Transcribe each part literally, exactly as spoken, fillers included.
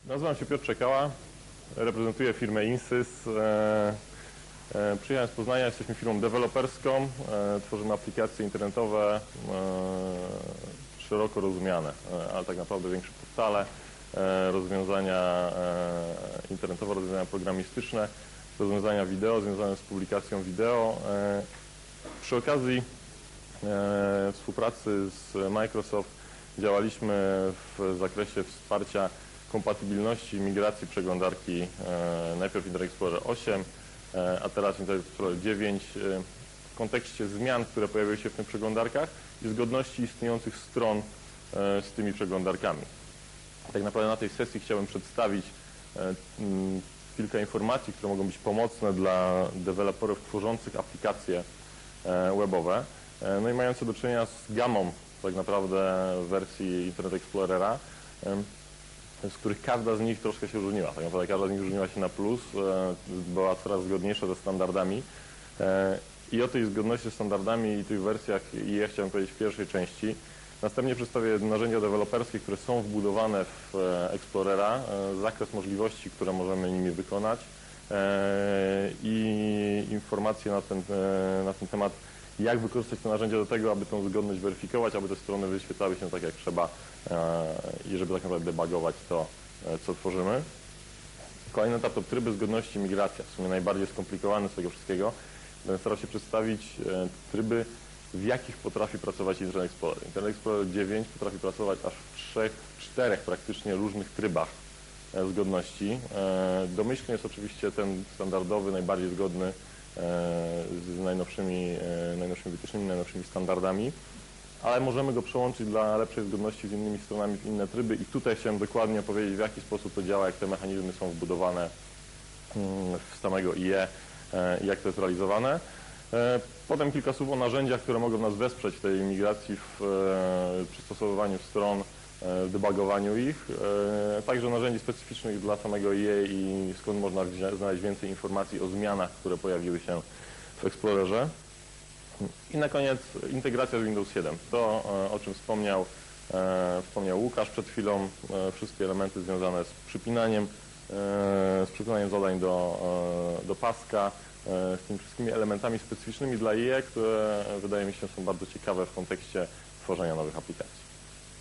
Nazywam się Piotr Czekała, reprezentuję firmę Insys. E, e, przyjechałem z Poznania, jesteśmy firmą deweloperską, e, tworzymy aplikacje internetowe e, szeroko rozumiane, e, ale tak naprawdę większe portale, e, rozwiązania e, internetowe, rozwiązania programistyczne, rozwiązania wideo związane z publikacją wideo. E, przy okazji e, współpracy z Microsoft działaliśmy w zakresie wsparcia kompatybilności migracji przeglądarki e, najpierw Internet Explorer osiem, e, a teraz Internet Explorer dziewięć e, w kontekście zmian, które pojawiły się w tych przeglądarkach i zgodności istniejących stron e, z tymi przeglądarkami. Tak naprawdę na tej sesji chciałem przedstawić e, m, kilka informacji, które mogą być pomocne dla deweloperów tworzących aplikacje e, webowe, e, no i mające do czynienia z gamą tak naprawdę wersji Internet Explorera, e, z których każda z nich troszkę się różniła. Tak naprawdę każda z nich różniła się na plus, była coraz zgodniejsza ze standardami. I o tej zgodności ze standardami i tych wersjach I E chciałem powiedzieć w pierwszej części. Następnie przedstawię narzędzia deweloperskie, które są wbudowane w Explorera, zakres możliwości, które możemy nimi wykonać i informacje na ten, na ten temat, jak wykorzystać te narzędzia do tego, aby tą zgodność weryfikować, aby te strony wyświetlały się tak jak trzeba i żeby tak naprawdę debugować to, co tworzymy. Kolejny etap to tryby zgodności i migracja, w sumie najbardziej skomplikowany z tego wszystkiego. Będę starał się przedstawić tryby, w jakich potrafi pracować Internet Explorer. Internet Explorer dziewięć potrafi pracować aż w trzech, czterech praktycznie różnych trybach zgodności. Domyślnie jest oczywiście ten standardowy, najbardziej zgodny z najnowszymi, najnowszymi wytycznymi, najnowszymi standardami, ale możemy go przełączyć dla lepszej zgodności z innymi stronami w inne tryby i tutaj chciałem dokładnie powiedzieć, w jaki sposób to działa, jak te mechanizmy są wbudowane w samego I E i jak to jest realizowane. Potem kilka słów o narzędziach, które mogą nas wesprzeć w tej migracji, w przystosowywaniu stron, w debugowaniu ich, także narzędzi specyficznych dla samego I E i skąd można znaleźć więcej informacji o zmianach, które pojawiły się w Explorerze. I na koniec integracja z Windows siedem. To, o czym wspomniał, wspomniał Łukasz przed chwilą, wszystkie elementy związane z przypinaniem, z przypinaniem zadań do, do paska, z tymi wszystkimi elementami specyficznymi dla I E, które wydaje mi się są bardzo ciekawe w kontekście tworzenia nowych aplikacji.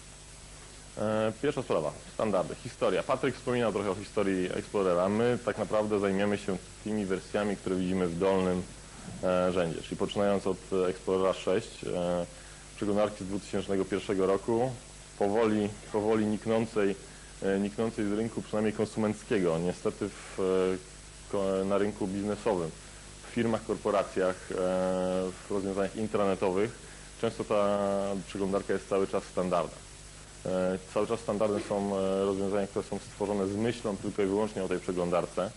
Pierwsza sprawa, standardy, historia. Patryk wspominał trochę o historii Explorera. My tak naprawdę zajmiemy się tymi wersjami, które widzimy w dolnym rzędzie, czyli poczynając od Explorera sześć, przeglądarki z dwa tysiące pierwszego roku, powoli, powoli niknącej, niknącej z rynku, przynajmniej konsumenckiego, niestety w, na rynku biznesowym, w firmach, korporacjach, w rozwiązaniach intranetowych. Często ta przeglądarka jest cały czas standardem. Cały czas standardem są rozwiązania, które są stworzone z myślą tylko i wyłącznie o tej przeglądarce.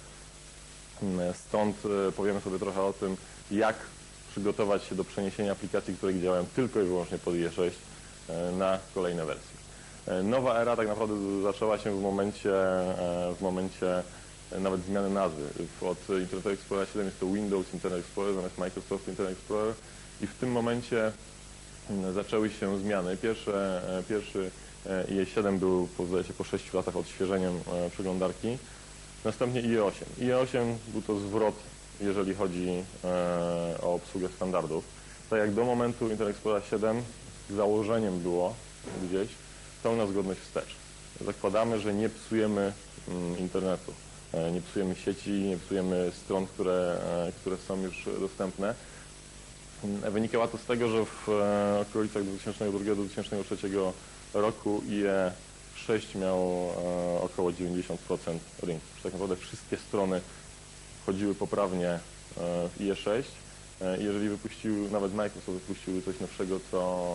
Stąd powiemy sobie trochę o tym, jak przygotować się do przeniesienia aplikacji, które działają tylko i wyłącznie pod I E sześć na kolejne wersje. Nowa era tak naprawdę zaczęła się w momencie, w momencie nawet zmiany nazwy. Od Internet Explorer siedem jest to Windows Internet Explorer zamiast Microsoft Internet Explorer i w tym momencie zaczęły się zmiany. Pierwsze, pierwszy I E siedem był po, się, po sześciu latach odświeżeniem przeglądarki. Następnie I E osiem. I E osiem był to zwrot, jeżeli chodzi o obsługę standardów. Tak jak do momentu Internet Explorer siedem założeniem było gdzieś pełna zgodność wstecz. Zakładamy, że nie psujemy internetu, nie psujemy sieci, nie psujemy stron, które, które są już dostępne. Wynikało to z tego, że w okolicach dwa tysiące drugiego do dwa tysiące trzeciego roku I E sześć miał około dziewięćdziesiąt procent rynku. Tak naprawdę wszystkie strony chodziły poprawnie w I E sześć i jeżeli wypuścił, nawet Microsoft wypuścił coś nowszego, co,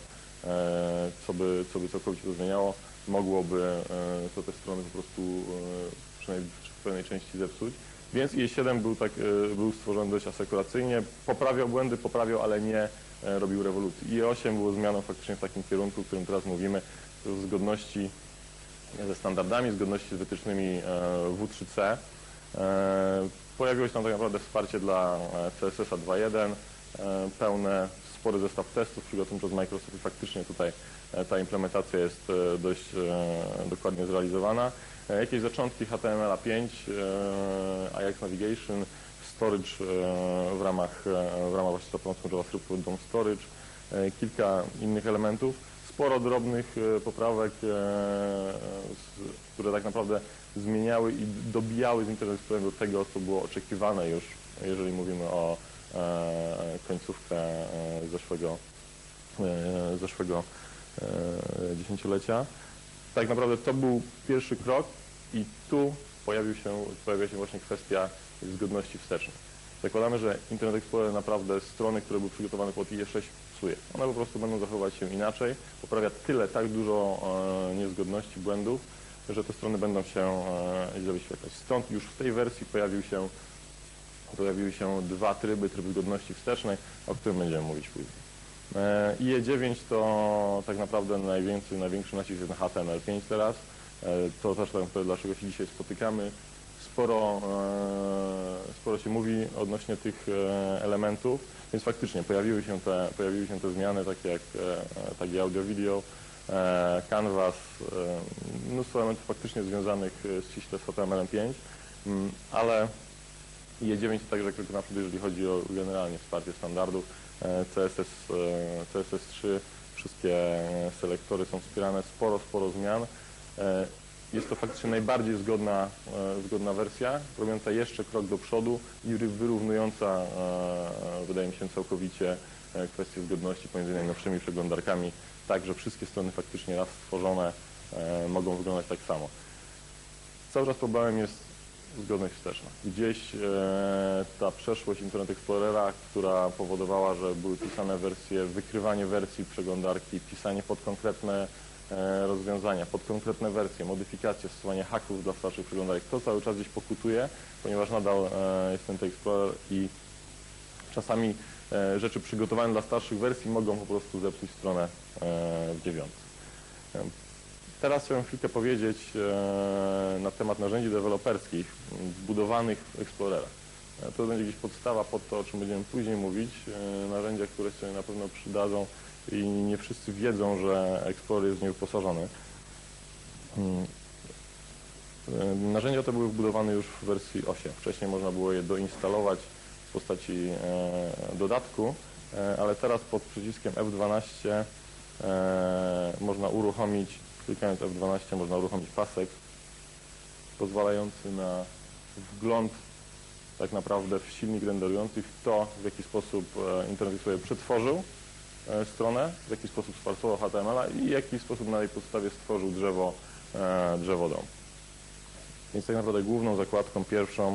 co, by, co by całkowicie to zmieniało, mogłoby to te strony po prostu przynajmniej w pewnej części zepsuć. Więc I E siedem był, tak, był stworzony dość asekuracyjnie, poprawiał błędy, poprawiał, ale nie robił rewolucji. I E osiem było zmianą faktycznie w takim kierunku, o którym teraz mówimy, w zgodności ze standardami, zgodności z wytycznymi W trzy C. Pojawiło się tam tak naprawdę wsparcie dla C S S a dwa jeden, pełne spory zestaw testów przygotowany przez Microsoft i faktycznie tutaj ta implementacja jest dość dokładnie zrealizowana. Jakieś zaczątki H T M L pięć, Ajax Navigation, storage w ramach, w ramach właśnie za pomocą JavaScriptu D O M Storage, kilka innych elementów, sporo drobnych poprawek, które tak naprawdę zmieniały i dobijały z Internet Explorer do tego, co było oczekiwane już, jeżeli mówimy o końcówkę zeszłego, zeszłego dziesięciolecia. Tak naprawdę to był pierwszy krok i tu pojawił się, pojawia się właśnie kwestia zgodności wstecznej. Zakładamy, że Internet Explorer naprawdę strony, które były przygotowane pod I E sześć psuje. One po prostu będą zachowywać się inaczej, poprawia tyle, tak dużo niezgodności, błędów, że te strony będą się źle wyświetlać. Stąd już w tej wersji pojawił się, pojawiły się dwa tryby, tryb zgodności wstecznej, o którym będziemy mówić później. I E dziewięć to tak naprawdę najwięcej, największy nacisk jest na H T M L pięć teraz. To też tak naprawdę dlaczego się dzisiaj spotykamy. Sporo, sporo się mówi odnośnie tych elementów, więc faktycznie pojawiły się te, pojawiły się te zmiany, takie jak takie audio, video, Canvas, mnóstwo elementów faktycznie związanych ściśle z H T M L pięć, ale I E dziewięć to także krok naprzód, jeżeli chodzi o generalnie wsparcie standardów. C S S, C S S trzy, wszystkie selektory są wspierane, sporo, sporo zmian. Jest to faktycznie najbardziej zgodna, zgodna wersja, robiąca jeszcze krok do przodu i wyrównująca, wydaje mi się, całkowicie kwestię zgodności pomiędzy najnowszymi przeglądarkami, tak, że wszystkie strony faktycznie raz stworzone mogą wyglądać tak samo. Cały czas problemem jest zgodność wsteczna. Gdzieś e, ta przeszłość Internet Explorera, która powodowała, że były pisane wersje, wykrywanie wersji przeglądarki, pisanie pod konkretne e, rozwiązania, pod konkretne wersje, modyfikacje, stosowanie haków dla starszych przeglądarek, to cały czas gdzieś pokutuje, ponieważ nadal e, jest Internet Explorer i czasami e, rzeczy przygotowane dla starszych wersji mogą po prostu zepsuć stronę e, w dziewiątce. Teraz chciałem chwilkę powiedzieć e, na temat narzędzi deweloperskich zbudowanych w Explorerach. E, to będzie gdzieś podstawa pod to, o czym będziemy później mówić. E, narzędzia, które się na pewno przydadzą i nie wszyscy wiedzą, że Explorer jest w nie wyposażony. E, narzędzia te były wbudowane już w wersji osiem. Wcześniej można było je doinstalować w postaci e, dodatku, e, ale teraz pod przyciskiem F dwanaście e, można uruchomić Klikając F dwanaście można uruchomić pasek pozwalający na wgląd tak naprawdę w silnik renderujący, w to, w jaki sposób Internet Explorer przetworzył stronę, w jaki sposób sparsował H T M L a i w jaki sposób na jej podstawie stworzył drzewo, drzewo D O M. Więc tak naprawdę główną zakładką pierwszą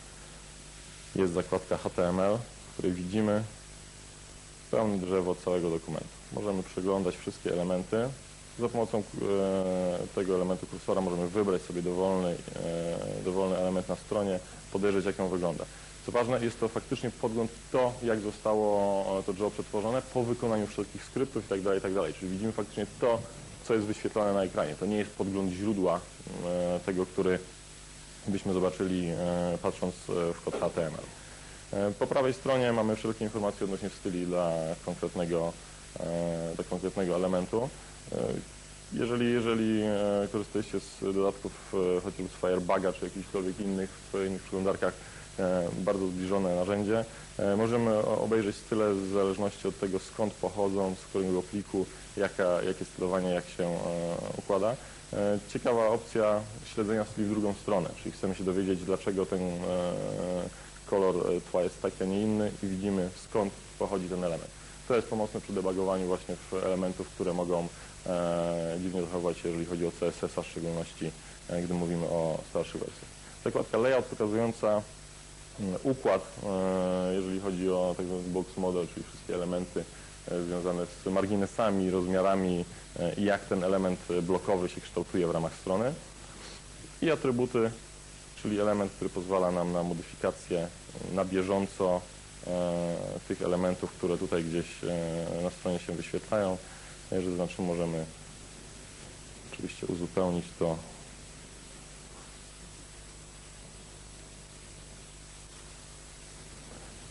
jest zakładka H T M L, w której widzimy pełne drzewo całego dokumentu. Możemy przeglądać wszystkie elementy. Za pomocą tego elementu kursora możemy wybrać sobie dowolny, dowolny element na stronie, podejrzeć, jak on wygląda. Co ważne, jest to faktycznie podgląd w to, jak zostało to drzewo przetworzone po wykonaniu wszelkich skryptów itd., itd. Czyli widzimy faktycznie to, co jest wyświetlane na ekranie. To nie jest podgląd źródła tego, który byśmy zobaczyli patrząc w kod H T M L. Po prawej stronie mamy wszelkie informacje odnośnie styli dla konkretnego, dla konkretnego elementu. Jeżeli, jeżeli korzystaliście z dodatków chociażby z Firebuga czy jakichkolwiek innych w innych przeglądarkach, bardzo zbliżone narzędzie, możemy obejrzeć style w zależności od tego, skąd pochodzą, z którego pliku, jaka, jakie stylowanie, jak się układa. Ciekawa opcja śledzenia styli w drugą stronę, czyli chcemy się dowiedzieć, dlaczego ten kolor tła jest taki, a nie inny i widzimy, skąd pochodzi ten element. To jest pomocne przy debugowaniu właśnie elementów, które mogą e, dziwnie zachować się, jeżeli chodzi o C S S a, w szczególności e, gdy mówimy o starszych wersjach. Zakładka layout pokazująca m, układ, e, jeżeli chodzi o tak zwany box model, czyli wszystkie elementy e, związane z marginesami, rozmiarami e, i jak ten element blokowy się kształtuje w ramach strony. I atrybuty, czyli element, który pozwala nam na modyfikację na bieżąco tych elementów, które tutaj gdzieś na stronie się wyświetlają. Jeżeli zaznaczymy, możemy oczywiście uzupełnić to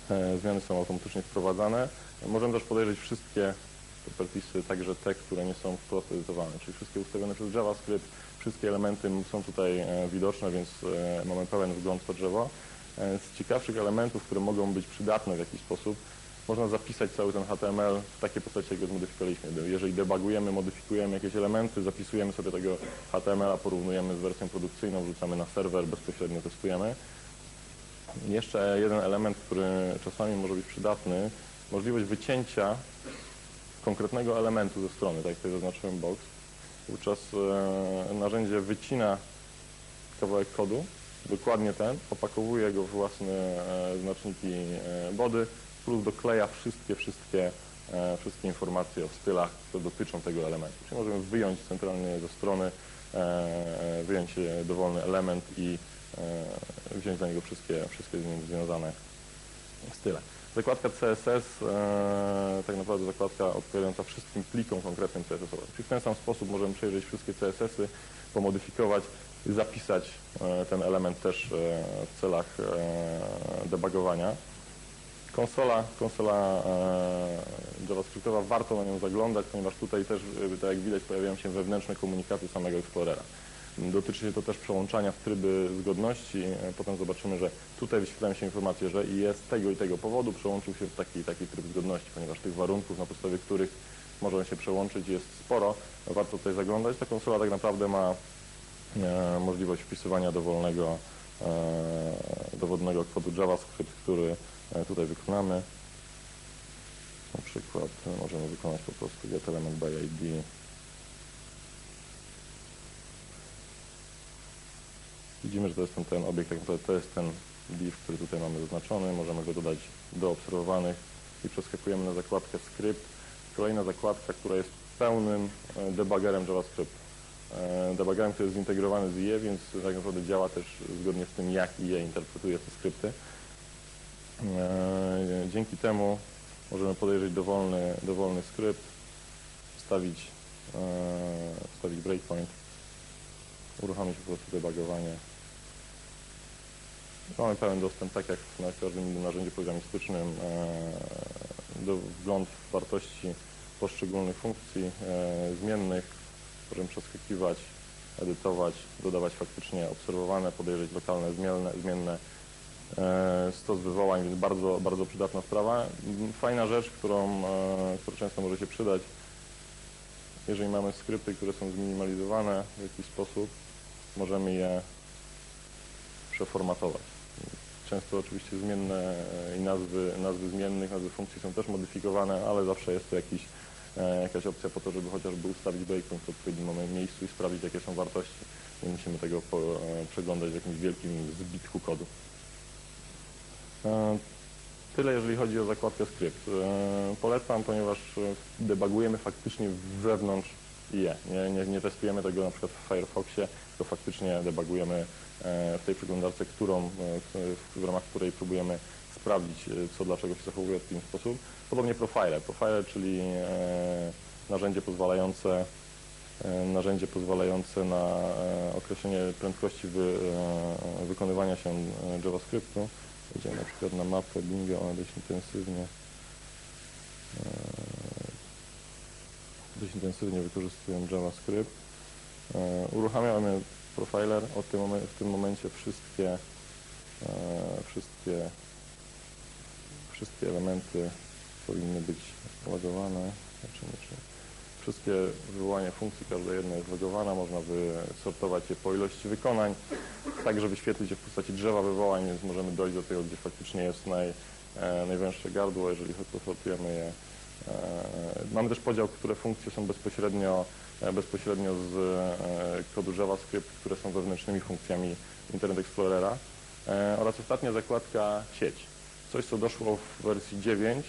zmiany są automatycznie wprowadzane. Możemy też podejrzeć wszystkie propertiesy, także te, które nie są wprost edytowane, czyli wszystkie ustawione przez JavaScript, wszystkie elementy są tutaj widoczne, więc mamy pełen wgląd w to drzewo. Z ciekawszych elementów, które mogą być przydatne w jakiś sposób, można zapisać cały ten H T M L w takiej postaci, jak go zmodyfikowaliśmy. Jeżeli debugujemy, modyfikujemy jakieś elementy, zapisujemy sobie tego H T M L a, porównujemy z wersją produkcyjną, wrzucamy na serwer, bezpośrednio testujemy. Jeszcze jeden element, który czasami może być przydatny, możliwość wycięcia konkretnego elementu ze strony, tak jak tutaj zaznaczyłem box. Wówczas e, narzędzie wycina kawałek kodu, dokładnie ten, opakowuje go w własne e, znaczniki e, body, plus dokleja wszystkie, wszystkie, e, wszystkie informacje o stylach, które dotyczą tego elementu. Czyli możemy wyjąć centralnie ze strony, e, wyjąć dowolny element i e, wziąć za niego wszystkie, wszystkie z nim związane style. Zakładka C S S, e, tak naprawdę zakładka odpowiadająca wszystkim plikom konkretnym C S S-owym. Czyli w ten sam sposób możemy przejrzeć wszystkie C S S-y, pomodyfikować, zapisać e, ten element też e, w celach e, debugowania. Konsola, konsola e, JavaScriptowa, warto na nią zaglądać, ponieważ tutaj też, tak jak widać, pojawiają się wewnętrzne komunikaty samego Explorera. Dotyczy się to też przełączania w tryby zgodności. Potem zobaczymy, że tutaj wyświetlają się informacje, że jest z tego i tego powodu przełączył się w taki i taki tryb zgodności, ponieważ tych warunków, na podstawie których możemy się przełączyć, jest sporo. Warto tutaj zaglądać. Ta konsola tak naprawdę ma e, możliwość wpisywania dowolnego, e, dowolnego kodu JavaScript, który e, tutaj wykonamy. Na przykład możemy wykonać po prostu get element by I D. Widzimy, że to jest ten, ten obiekt, tak naprawdę to jest ten div, który tutaj mamy zaznaczony. Możemy go dodać do obserwowanych i przeskakujemy na zakładkę script. Kolejna zakładka, która jest pełnym debuggerem JavaScript. Debuggerem, który jest zintegrowany z I E, więc tak naprawdę działa też zgodnie z tym, jak I E interpretuje te skrypty. Dzięki temu możemy podejrzeć dowolny, dowolny skrypt, wstawić, wstawić breakpoint, uruchomić po prostu debugowanie. Mamy pełen dostęp, tak jak na każdym innym narzędziu programistycznym, do wgląd w wartości poszczególnych funkcji zmiennych. Możemy przeskakiwać, edytować, dodawać faktycznie obserwowane, podejrzeć lokalne zmienne, zmienne, stos wywołań, więc bardzo, bardzo przydatna sprawa. Fajna rzecz, którą, która często może się przydać, jeżeli mamy skrypty, które są zminimalizowane w jakiś sposób, możemy je przeformatować. Często oczywiście zmienne i nazwy, nazwy zmiennych, nazwy funkcji są też modyfikowane, ale zawsze jest to jakiś, jakaś opcja po to, żeby chociażby ustawić breakpoint w odpowiednim miejscu i sprawdzić, jakie są wartości. Nie musimy tego po, przeglądać w jakimś wielkim zbitku kodu. Tyle, jeżeli chodzi o zakładkę skrypt. Polecam, ponieważ debugujemy faktycznie wewnątrz I E. Nie, nie, nie testujemy tego na przykład w Firefoxie, tylko faktycznie debugujemy w tej przeglądarce, którą, w ramach której próbujemy sprawdzić, co dlaczego się zachowuje w ten sposób. Podobnie Profiler. Profiler, czyli narzędzie pozwalające, narzędzie pozwalające na określenie prędkości wy, wykonywania się JavaScriptu. Idziemy na przykład na mapę Bingo, ona dość intensywnie dość intensywnie wykorzystują JavaScript. Uruchamiamy Profiler. Od tym momen- w tym momencie wszystkie, wszystkie, wszystkie elementy powinny być logowane. Zobaczymy, czy wszystkie wywołania funkcji, każda jedna jest logowana. Można wysortować je po ilości wykonań, tak żeby wyświetlić je w postaci drzewa wywołań, więc możemy dojść do tego, gdzie faktycznie jest naj, najwęższe gardło, jeżeli sortujemy je. Mamy też podział, które funkcje są bezpośrednio, bezpośrednio z kodu JavaScript, które są wewnętrznymi funkcjami Internet Explorera, oraz ostatnia zakładka sieć. Coś, co doszło w wersji dziewięć.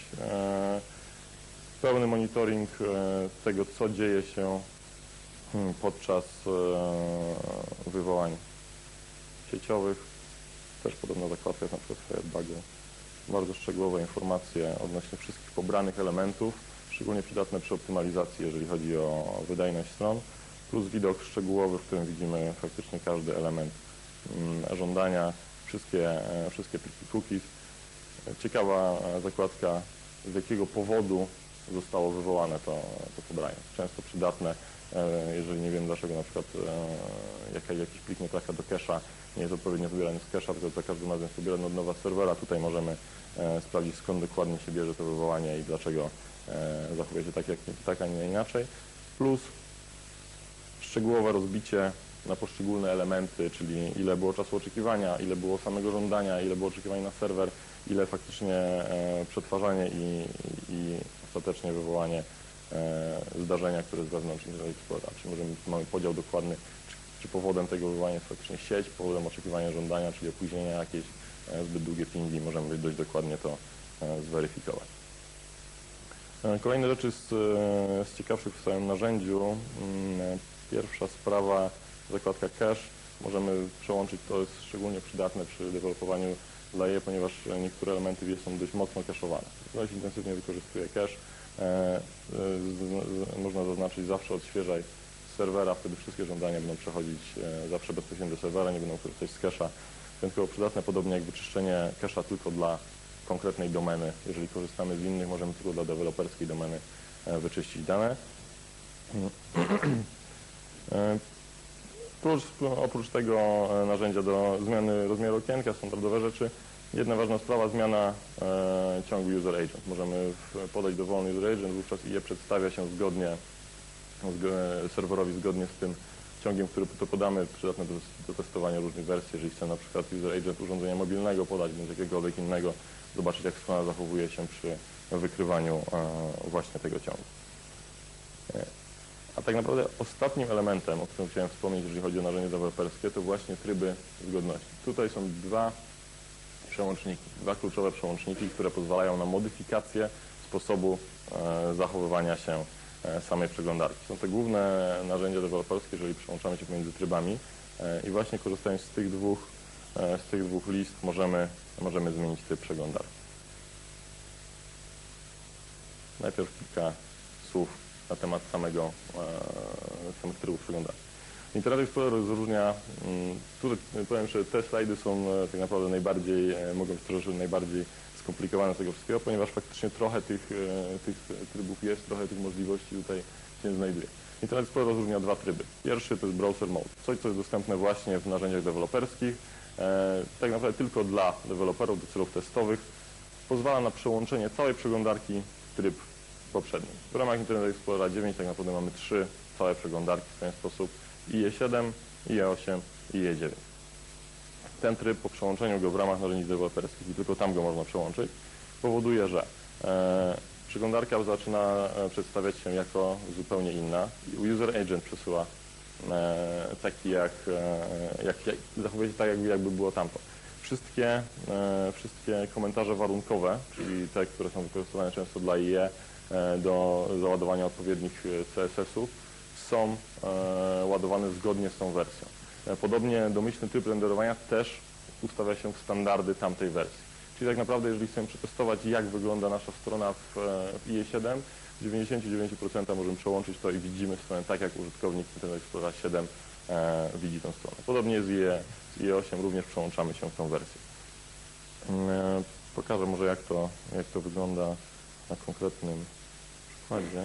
Pełny monitoring tego, co dzieje się podczas wywołań sieciowych. Też podobna zakładka jest na przykład Firebugu. Bardzo szczegółowe informacje odnośnie wszystkich pobranych elementów, szczególnie przydatne przy optymalizacji, jeżeli chodzi o wydajność stron, plus widok szczegółowy, w którym widzimy faktycznie każdy element żądania, wszystkie, wszystkie pliki cookies. ciekawa zakładka, z jakiego powodu zostało wywołane to, to pobranie. Często przydatne, jeżeli nie wiem dlaczego na przykład jakiś plik nie trafia do cache'a, nie jest odpowiednio pobierany z cache'a, tylko za każdym razem jest pobierany od nowa serwera. Tutaj możemy sprawdzić, skąd dokładnie się bierze to wywołanie i dlaczego zachowuje się tak, jak, tak a nie inaczej. Plus szczegółowe rozbicie na poszczególne elementy, czyli ile było czasu oczekiwania, ile było samego żądania, ile było oczekiwań na serwer, ile faktycznie przetwarzanie i, i ostatecznie wywołanie zdarzenia, które jest wewnątrz Internet Explorera. Czyli możemy, mamy podział dokładny, czy, czy powodem tego wywołania jest faktycznie sieć, powodem oczekiwania żądania, czyli opóźnienia jakieś, zbyt długie pingi, możemy dość dokładnie to zweryfikować. Kolejne rzeczy z, z ciekawszych w całym narzędziu. Pierwsza sprawa, zakładka cache. Możemy przełączyć, to jest szczególnie przydatne przy dewelopowaniu dla je, ponieważ niektóre elementy w je są dość mocno cache'owane. Dość intensywnie wykorzystuje cache. E, z, z, można zaznaczyć zawsze odświeżaj z serwera, wtedy wszystkie żądania będą przechodzić e, zawsze bezpośrednio do serwera, nie będą korzystać z cache'a. Wyjątkowo przydatne, podobnie jak wyczyszczenie cache'a tylko dla konkretnej domeny. Jeżeli korzystamy z innych, możemy tylko dla deweloperskiej domeny e, wyczyścić dane. e, plus, oprócz tego narzędzia do zmiany rozmiaru okienka, standardowe rzeczy. Jedna ważna sprawa, zmiana e, ciągu user agent. Możemy w, podać dowolny user agent, wówczas i je przedstawia się zgodnie z, serwerowi zgodnie z tym ciągiem, który to podamy, przydatne do, do testowania różnych wersji. Jeżeli chcemy na przykład user agent urządzenia mobilnego podać, bądź jakiegokolwiek innego, zobaczyć, jak strona zachowuje się przy wykrywaniu e, właśnie tego ciągu. E, a tak naprawdę ostatnim elementem, o którym chciałem wspomnieć, jeżeli chodzi o narzędzie deweloperskie, to właśnie tryby zgodności. Tutaj są dwa przełączniki, dwa kluczowe przełączniki, które pozwalają na modyfikację sposobu e, zachowywania się e, samej przeglądarki. Są to główne narzędzia deweloperskie, jeżeli przełączamy się pomiędzy trybami e, i właśnie korzystając z tych dwóch, e, z tych dwóch list możemy, możemy zmienić tryb przeglądarki. Najpierw kilka słów na temat samego, e, samych trybów przeglądarki. Internet Explorer rozróżnia, tutaj powiem, że te slajdy są tak naprawdę najbardziej, mogą być troszkę najbardziej skomplikowane z tego wszystkiego, ponieważ faktycznie trochę tych, tych trybów jest, trochę tych możliwości tutaj się znajduje. Internet Explorer rozróżnia dwa tryby. Pierwszy to jest Browser Mode, coś co jest dostępne właśnie w narzędziach deweloperskich, tak naprawdę tylko dla deweloperów do celów testowych, pozwala na przełączenie całej przeglądarki w tryb poprzedni. W ramach Internet Explorera dziewięć tak naprawdę mamy trzy całe przeglądarki w ten sposób. I E siedem, I E osiem i I E dziewięć. Ten tryb po przełączeniu go w ramach narzędzi deweloperskich, i tylko tam go można przełączyć, powoduje, że e, przeglądarka zaczyna przedstawiać się jako zupełnie inna. User agent przesyła e, taki jak, e, jak, jak, zachowuje się tak, jakby, jakby było tamto. Wszystkie, e, wszystkie komentarze warunkowe, czyli te, które są wykorzystywane często dla I E e, do załadowania odpowiednich C S S-ów, są e, ładowane zgodnie z tą wersją. E, podobnie domyślny tryb renderowania też ustawia się w standardy tamtej wersji. Czyli tak naprawdę, jeżeli chcemy przetestować, jak wygląda nasza strona w, w I E siedem, w dziewięćdziesięciu dziewięciu procentach możemy przełączyć to i widzimy stronę tak, jak użytkownik Internet Explorer siedem e, widzi tę stronę. Podobnie z I E, z I E osiem również przełączamy się w tą wersję. E, pokażę może, jak to, jak to wygląda na konkretnym przykładzie.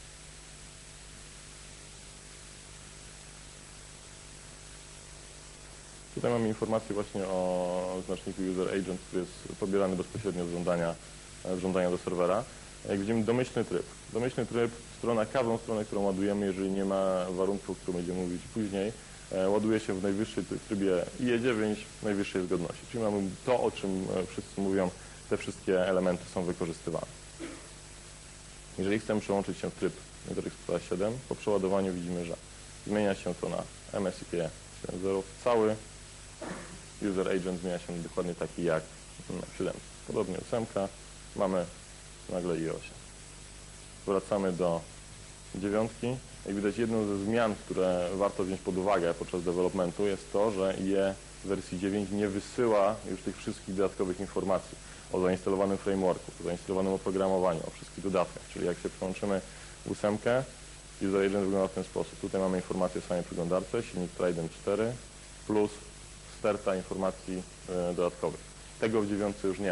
Tutaj mamy informację właśnie o znaczniku User Agent, który jest pobierany bezpośrednio z żądania, z żądania do serwera. Jak widzimy, domyślny tryb. Domyślny tryb, strona, każdą stronę, którą ładujemy, jeżeli nie ma warunków, o których będziemy mówić później, ładuje się w najwyższym trybie I E dziewięć najwyższej zgodności. Czyli mamy to, o czym wszyscy mówią, te wszystkie elementy są wykorzystywane. Jeżeli chcemy przełączyć się w tryb Internet Explorer siedem, po przeładowaniu widzimy, że zmienia się to na M S I P siedem zero cały. User agent zmienia się dokładnie taki jak siedem. Podobnie ósemka, mamy nagle I E osiem. Wracamy do dziewiątki. Jak widać, jedną ze zmian, które warto wziąć pod uwagę podczas developmentu, jest to, że I E wersji dziewięć nie wysyła już tych wszystkich dodatkowych informacji o zainstalowanym frameworku, o zainstalowanym oprogramowaniu, o wszystkich dodatkach. Czyli jak się przełączymy w ósemkę, user agent wygląda w ten sposób. Tutaj mamy informację o samej przeglądarce, silnik Trident cztery plus sterta informacji dodatkowych. Tego w dziewiątce już nie ma.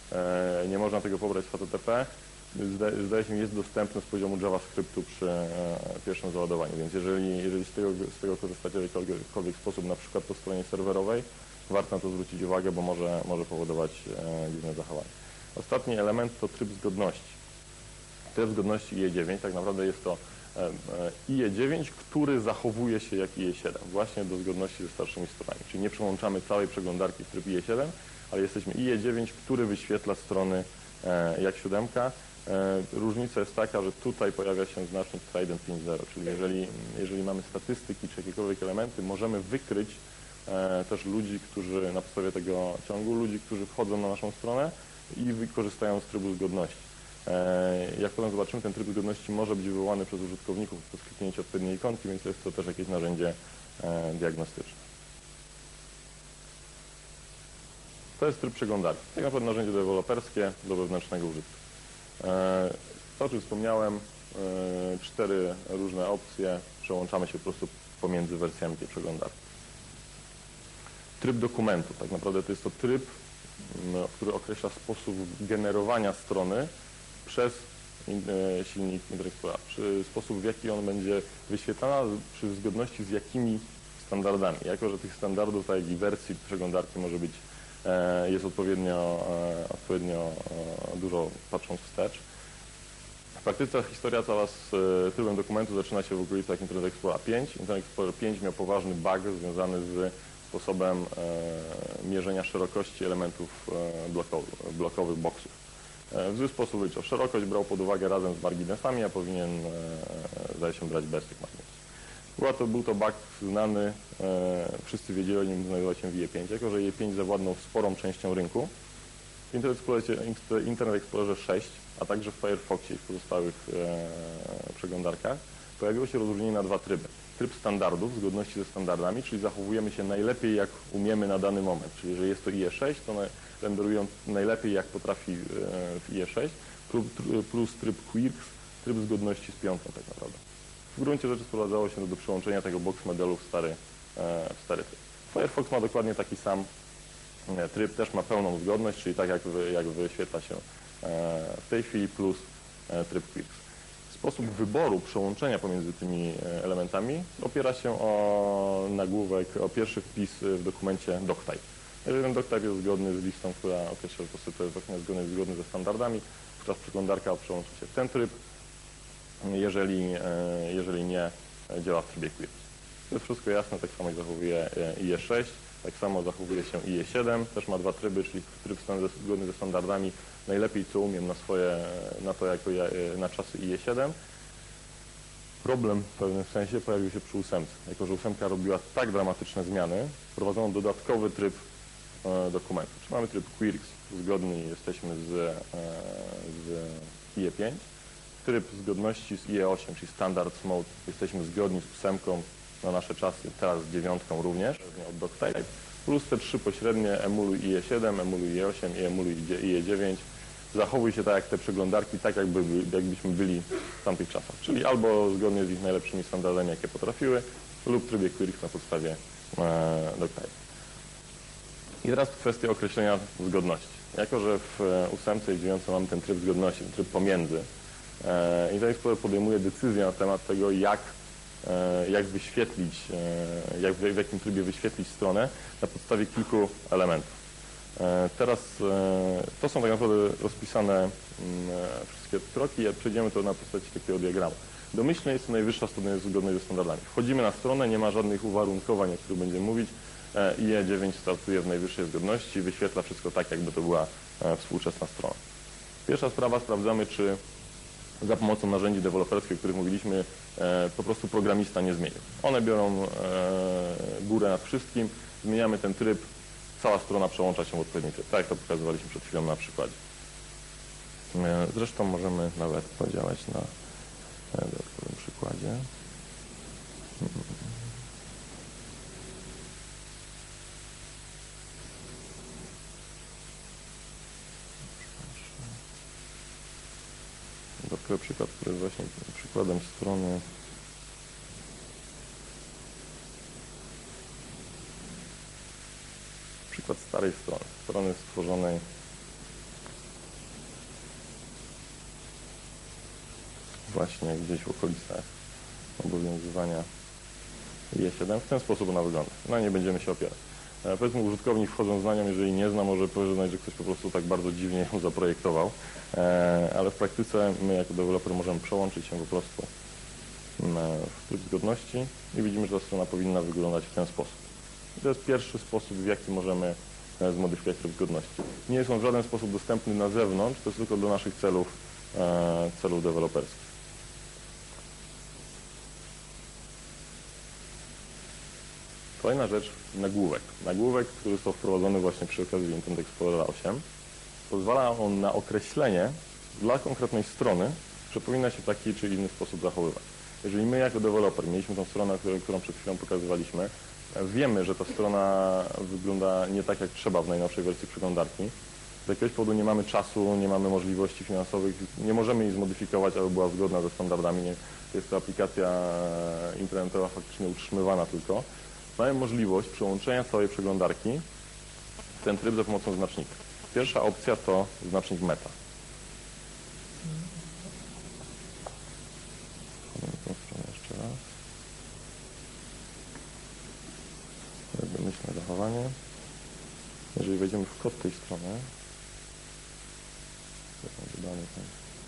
nie można tego pobrać z H T T P, zdaje się mi, jest dostępny z poziomu JavaScriptu przy pierwszym załadowaniu, więc jeżeli, jeżeli z, tego, z tego korzystacie w jakikolwiek sposób, na przykład po stronie serwerowej, warto na to zwrócić uwagę, bo może, może powodować dziwne zachowanie. Ostatni element to tryb zgodności. Tryb zgodności I E dziewięć, tak naprawdę jest to I E dziewięć, który zachowuje się jak I E siedem, właśnie do zgodności ze starszymi stronami. Czyli nie przełączamy całej przeglądarki w tryb I E siedem, ale jesteśmy I E dziewięć, który wyświetla strony jak siódemka. Różnica jest taka, że tutaj pojawia się znacznik Trident pięć zero, czyli jeżeli, jeżeli mamy statystyki czy jakiekolwiek elementy, możemy wykryć też ludzi, którzy na podstawie tego ciągu, ludzi, którzy wchodzą na naszą stronę i wykorzystają z trybu zgodności. Jak potem zobaczymy, ten tryb zgodności może być wywołany przez użytkowników przez kliknięcie odpowiedniej ikonki, więc jest to też jakieś narzędzie diagnostyczne. To jest tryb przeglądarki. Tak naprawdę narzędzie deweloperskie do wewnętrznego użytku. To, o czym wspomniałem, cztery różne opcje, przełączamy się po prostu pomiędzy wersjami tej przeglądarki. Tryb dokumentu, tak naprawdę to jest to tryb, który określa sposób generowania strony przez silnik Internet Explorer, sposób, w jaki on będzie wyświetlany, przy zgodności z jakimi standardami. Jako że tych standardów, tak jak i wersji przeglądarki może być, jest odpowiednio, odpowiednio dużo patrząc wstecz. W praktyce historia cała z trybem dokumentu zaczyna się w okolicach Internet Explorer pięć. Internet Explorer pięć miał poważny bug związany z sposobem mierzenia szerokości elementów blokowych, blokowych boksów. W zły sposób wyliczał szerokość, brał pod uwagę razem z marginesami, a powinien, zdaje się, brać bez tych marginesów. Była to, był to bug znany, wszyscy wiedzieli o nim, znajdował się w I E pięć. Jako że I E pięć zawładnął sporą częścią rynku, w Internet Explorerze, Internet Explorerze sześć, a także w Firefoxie i w pozostałych przeglądarkach, pojawiło się rozróżnienie na dwa tryby. Tryb standardów, w zgodności ze standardami, czyli zachowujemy się najlepiej jak umiemy na dany moment. Czyli jeżeli jest to I E sześć, to renderują najlepiej jak potrafi w I E sześć, plus tryb Quirks, tryb zgodności z piątką tak naprawdę. W gruncie rzeczy sprowadzało się do przełączenia tego box modelu w stary, w stary tryb. Firefox ma dokładnie taki sam tryb, też ma pełną zgodność, czyli tak jak, wy, jak wyświetla się w tej chwili, plus tryb Quirks. Sposób wyboru przełączenia pomiędzy tymi elementami opiera się o nagłówek, o pierwszy wpis w dokumencie doctype. Jeżeli ten doctype jest zgodny z listą, która określa, że to jest dokument zgodny, zgodny ze standardami, wówczas przeglądarka przełącza się w ten tryb. Jeżeli, jeżeli nie, działa w trybie Quirks. To jest wszystko jasne, tak samo jak zachowuje I E sześć, tak samo zachowuje się I E siedem, też ma dwa tryby, czyli tryb zgodny ze standardami, najlepiej co umiem na swoje, na to jako ja, na czasy I E siedem. Problem w pewnym sensie pojawił się przy ósemce. Jako że ósemka robiła tak dramatyczne zmiany, wprowadzono dodatkowy tryb e, dokumentu. Czyli mamy tryb Quirks, zgodni jesteśmy z, e, z I E pięć. Tryb zgodności z I E osiem, czyli Standards Mode, jesteśmy zgodni z ósemką na nasze czasy, teraz z dziewiątką również, od doctype, plus te trzy pośrednie, emuluj I E siedem, emuluj I E osiem i emuluj I E dziewięć. Zachowuj się tak jak te przeglądarki, tak jakby, jakbyśmy byli w tamtych czasach, czyli albo zgodnie z ich najlepszymi standardami, jakie potrafiły, lub w trybie Quirks na podstawie e, doctype. I teraz kwestia określenia zgodności. Jako że w ósemce i dziewiątce mamy ten tryb zgodności, ten tryb pomiędzy, Internet Explorer podejmuje decyzję na temat tego, jak, jak wyświetlić, jak, w jakim trybie wyświetlić stronę na podstawie kilku elementów. Teraz to są tak naprawdę rozpisane wszystkie kroki, przejdziemy to na postaci takiego diagramu. Domyślnie jest to najwyższa strona zgodność ze standardami. Wchodzimy na stronę, nie ma żadnych uwarunkowań, o których będziemy mówić. I E dziewięć startuje w najwyższej zgodności i wyświetla wszystko tak, jakby to była współczesna strona. Pierwsza sprawa, sprawdzamy, czy za pomocą narzędzi deweloperskich, o których mówiliśmy, po prostu programista nie zmienił. One biorą górę nad wszystkim, zmieniamy ten tryb, cała strona przełącza się w odpowiedni tryb, tak jak to pokazywaliśmy przed chwilą na przykładzie. Zresztą możemy nawet podziałać na dodatkowym przykładzie. Dodatkowy przykład, który jest właśnie przykładem strony przykład starej strony, strony stworzonej właśnie gdzieś w okolicach obowiązywania I E siedem. W ten sposób ona wygląda. Na nie będziemy się opierać. E, powiedzmy, użytkownik wchodząc z nią, jeżeli nie zna, może poznać, że ktoś po prostu tak bardzo dziwnie ją zaprojektował, e, ale w praktyce my jako deweloper możemy przełączyć się po prostu w tryb zgodności i widzimy, że ta strona powinna wyglądać w ten sposób. I to jest pierwszy sposób, w jaki możemy zmodyfikować tryb zgodności. Nie jest on w żaden sposób dostępny na zewnątrz, to jest tylko do naszych celów, e, celów deweloperskich. Kolejna rzecz, nagłówek. Nagłówek, który został wprowadzony właśnie przy okazji Internet Explorera osiem. Pozwala on na określenie dla konkretnej strony, że powinna się w taki czy inny sposób zachowywać. Jeżeli my jako deweloper mieliśmy tą stronę, którą przed chwilą pokazywaliśmy, wiemy, że ta strona wygląda nie tak jak trzeba w najnowszej wersji przeglądarki. Z jakiegoś powodu nie mamy czasu, nie mamy możliwości finansowych, nie możemy jej zmodyfikować, aby była zgodna ze standardami. Nie, jest to aplikacja internetowa faktycznie utrzymywana tylko. Mamy możliwość przełączenia całej przeglądarki w ten tryb za pomocą znacznika. Pierwsza opcja to znacznik meta. Tą stronę jeszcze raz. Domyślne zachowanie. Jeżeli wejdziemy w kod tej strony, to będzie dany ten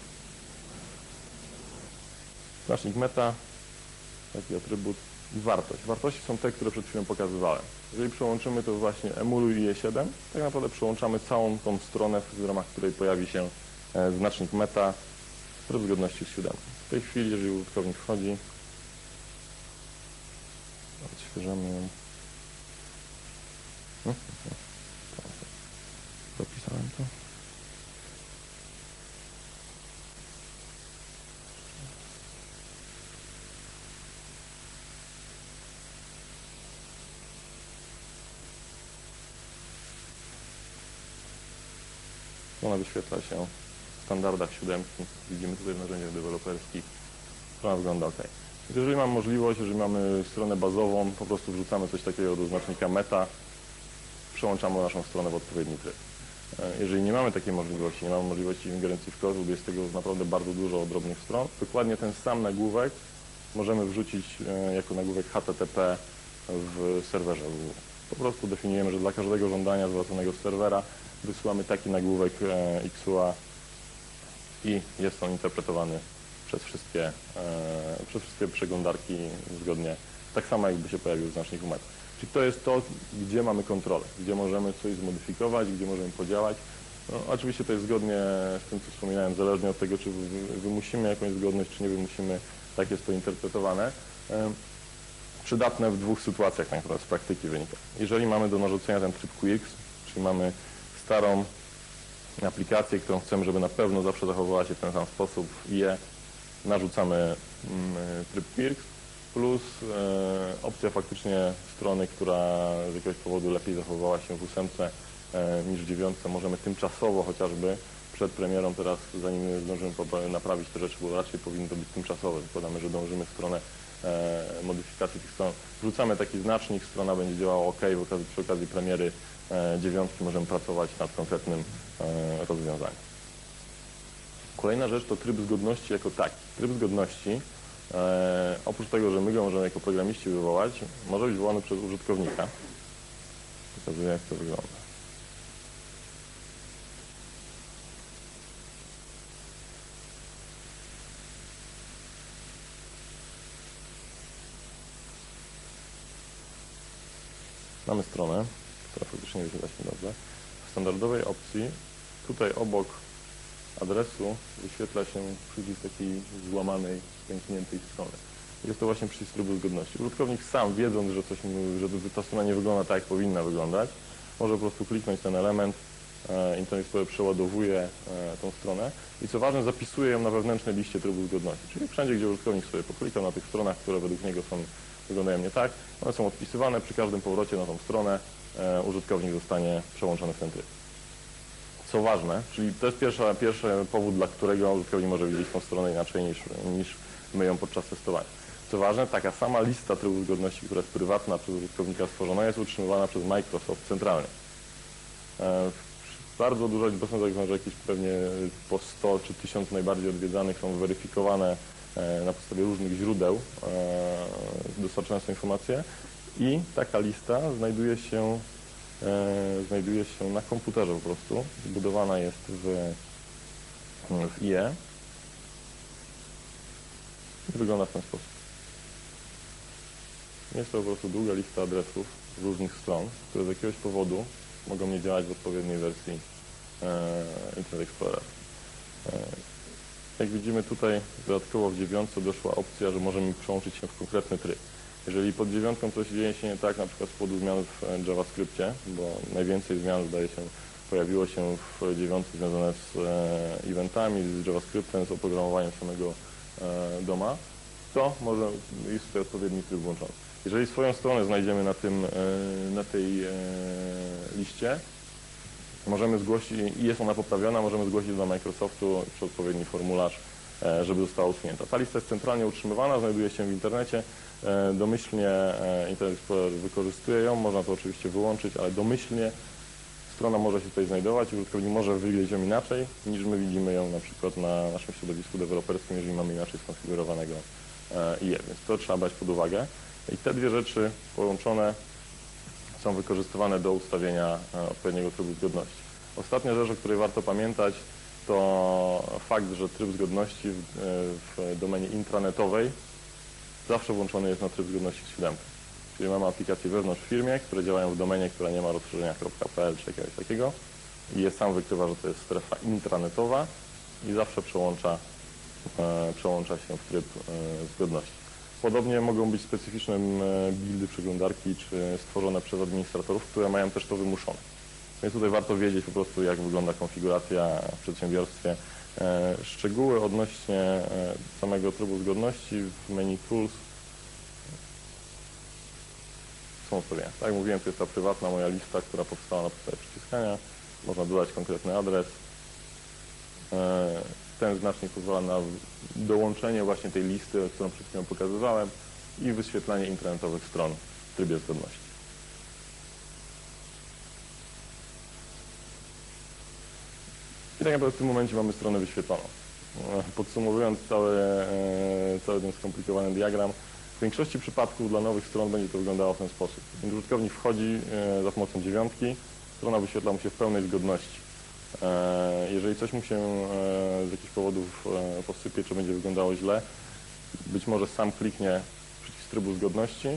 znacznik meta, taki atrybut i wartość. Wartości są te, które przed chwilą pokazywałem. Jeżeli przełączymy to właśnie emuluj I E siedem, tak naprawdę przełączamy całą tą stronę, w ramach której pojawi się znacznik meta w tryb zgodności z siódemką. W tej chwili, jeżeli użytkownik wchodzi, odświeżamy ją. Zapisałem to. Ona wyświetla się w standardach siódemki. Widzimy tutaj w narzędziach deweloperskich. Strona wygląda OK. Więc jeżeli mamy możliwość, jeżeli mamy stronę bazową, po prostu wrzucamy coś takiego do znacznika meta, przełączamy naszą stronę w odpowiedni tryb. Jeżeli nie mamy takiej możliwości, nie mamy możliwości ingerencji w kod, jest tego naprawdę bardzo dużo drobnych stron, dokładnie ten sam nagłówek możemy wrzucić jako nagłówek H T T P w serwerze. Po prostu definiujemy, że dla każdego żądania zwracanego z serwera wysyłamy taki nagłówek X U A i jest on interpretowany przez wszystkie, przez wszystkie przeglądarki zgodnie, tak samo jakby się pojawił znacznik meta. Czyli to jest to, gdzie mamy kontrolę, gdzie możemy coś zmodyfikować, gdzie możemy podziałać. No, oczywiście to jest zgodnie z tym, co wspominałem, zależnie od tego, czy wymusimy jakąś zgodność, czy nie wymusimy, tak jest to interpretowane. Przydatne w dwóch sytuacjach, tak naprawdę z praktyki wynika. Jeżeli mamy do narzucenia ten tryb Q X, czyli mamy starą aplikację, którą chcemy, żeby na pewno zawsze zachowywała się w ten sam sposób i je narzucamy tryb Q X, plus e, opcja faktycznie strony, która z jakiegoś powodu lepiej zachowywała się w ósemce e, niż w dziewiątce. Możemy tymczasowo chociażby przed premierą teraz, zanim zdążymy naprawić te rzeczy, bo raczej powinno to być tymczasowe. Zakładamy, że dążymy w stronę e, modyfikacji tych stron. Wrzucamy taki znacznik, strona będzie działała OK, w okazji, przy okazji premiery e, dziewiątki możemy pracować nad konkretnym e, rozwiązaniem. Kolejna rzecz to tryb zgodności jako taki. Tryb zgodności E, oprócz tego, że my go możemy jako programiści wywołać, może być wywołany przez użytkownika. Pokazuję, jak to wygląda. Mamy stronę, która faktycznie wygląda się dobrze. W standardowej opcji tutaj obok adresu wyświetla się przycisk takiej złamanej, pękniętej strony. Jest to właśnie przycisk trybu zgodności. Użytkownik sam, wiedząc, że, coś, że ta strona nie wygląda tak, jak powinna wyglądać, może po prostu kliknąć ten element, e, Internet Explorer przeładowuje e, tą stronę i co ważne, zapisuje ją na wewnętrznej liście trybu zgodności. Czyli wszędzie, gdzie użytkownik sobie poklikał na tych stronach, które według niego są, wyglądają nie tak, one są odpisywane, przy każdym powrocie na tą stronę e, użytkownik zostanie przełączony w ten tryb. Co ważne, czyli to jest pierwsza, pierwszy powód, dla którego użytkownik może widzieć tą stronę inaczej niż, niż my ją podczas testowania. Co ważne, taka sama lista trybów zgodności, która jest prywatna przez użytkownika stworzona, jest utrzymywana przez Microsoft centralnie. E, bardzo duża liczba stron, że jakieś pewnie po sto czy tysiąc najbardziej odwiedzanych są weryfikowane na podstawie różnych źródeł dostarczane są informacje i taka lista znajduje się, znajduje się na komputerze po prostu, zbudowana jest w, w I E i wygląda w ten sposób. Jest to po prostu długa lista adresów z różnych stron, które z jakiegoś powodu mogą nie działać w odpowiedniej wersji Internet Explorer. Jak widzimy tutaj, dodatkowo w dziewiątce doszła opcja, że możemy przełączyć się w konkretny tryb. Jeżeli pod dziewiątką coś dzieje się nie tak, na przykład z powodu zmian w JavaScriptie, bo najwięcej zmian, zdaje się, pojawiło się w dziewiątce związane z eventami, z JavaScriptem, z oprogramowaniem samego doma, to może jest tutaj odpowiedni tryb włączony. Jeżeli swoją stronę znajdziemy na, tym, na tej liście, możemy zgłosić, i jest ona poprawiona, możemy zgłosić do Microsoftu przez odpowiedni formularz, żeby została usunięta. Ta lista jest centralnie utrzymywana, znajduje się w internecie. Domyślnie Internet Explorer wykorzystuje ją, można to oczywiście wyłączyć, ale domyślnie strona może się tutaj znajdować i użytkownik może wyglądać ją inaczej, niż my widzimy ją na przykład na naszym środowisku deweloperskim, jeżeli mamy inaczej skonfigurowanego I E, więc to trzeba brać pod uwagę. I te dwie rzeczy połączone są wykorzystywane do ustawienia odpowiedniego trybu zgodności. Ostatnia rzecz, o której warto pamiętać, to fakt, że tryb zgodności w, w domenie intranetowej zawsze włączony jest na tryb zgodności z siódemką. Czyli mamy aplikacje wewnątrz w firmie, które działają w domenie, która nie ma rozszerzenia .pl czy jakiegoś takiego i je sam wykrywa, że to jest strefa intranetowa i zawsze przełącza, e, przełącza się w tryb e, zgodności. Podobnie mogą być specyficzne buildy przeglądarki czy stworzone przez administratorów, które mają też to wymuszone. Więc tutaj warto wiedzieć po prostu, jak wygląda konfiguracja w przedsiębiorstwie. Szczegóły odnośnie samego trybu zgodności w menu Tools są ustawienia. Tak jak mówiłem, to jest ta prywatna moja lista, która powstała na podstawie przyciskania. Można dodać konkretny adres. Ten znacznik pozwala na dołączenie właśnie tej listy, którą przed chwilą pokazywałem i wyświetlanie internetowych stron w trybie zgodności. I tak naprawdę w tym momencie mamy stronę wyświetloną. Podsumowując cały, cały ten skomplikowany diagram, w większości przypadków dla nowych stron będzie to wyglądało w ten sposób. Gdy użytkownik wchodzi za pomocą dziewiątki, strona wyświetla mu się w pełnej zgodności. Jeżeli coś mu się z jakichś powodów posypie, czy będzie wyglądało źle, być może sam kliknie przycisk trybu zgodności.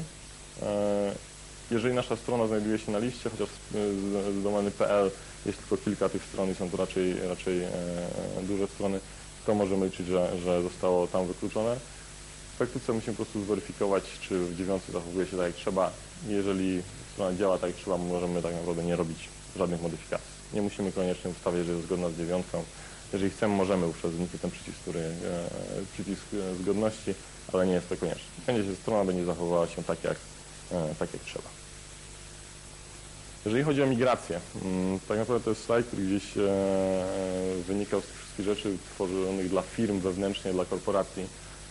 Jeżeli nasza strona znajduje się na liście, chociaż z domeny P L jest tylko kilka tych stron i są to raczej, raczej duże strony, to możemy liczyć, że, że zostało tam wykluczone. W praktyce musimy po prostu zweryfikować, czy w dziewiątce zachowuje się tak jak trzeba. Jeżeli strona działa tak jak trzeba, możemy tak naprawdę nie robić żadnych modyfikacji. Nie musimy koniecznie ustawiać, że jest zgodna z dziewiątką. Jeżeli chcemy, możemy uprzezdnić ten przycisk, który, przycisk zgodności, ale nie jest to konieczne. Będzie się strona będzie zachowała się tak jak, tak jak trzeba. Jeżeli chodzi o migrację, tak naprawdę to jest slajd, który gdzieś wynikał z tych wszystkich rzeczy tworzonych dla firm wewnętrznie, dla korporacji.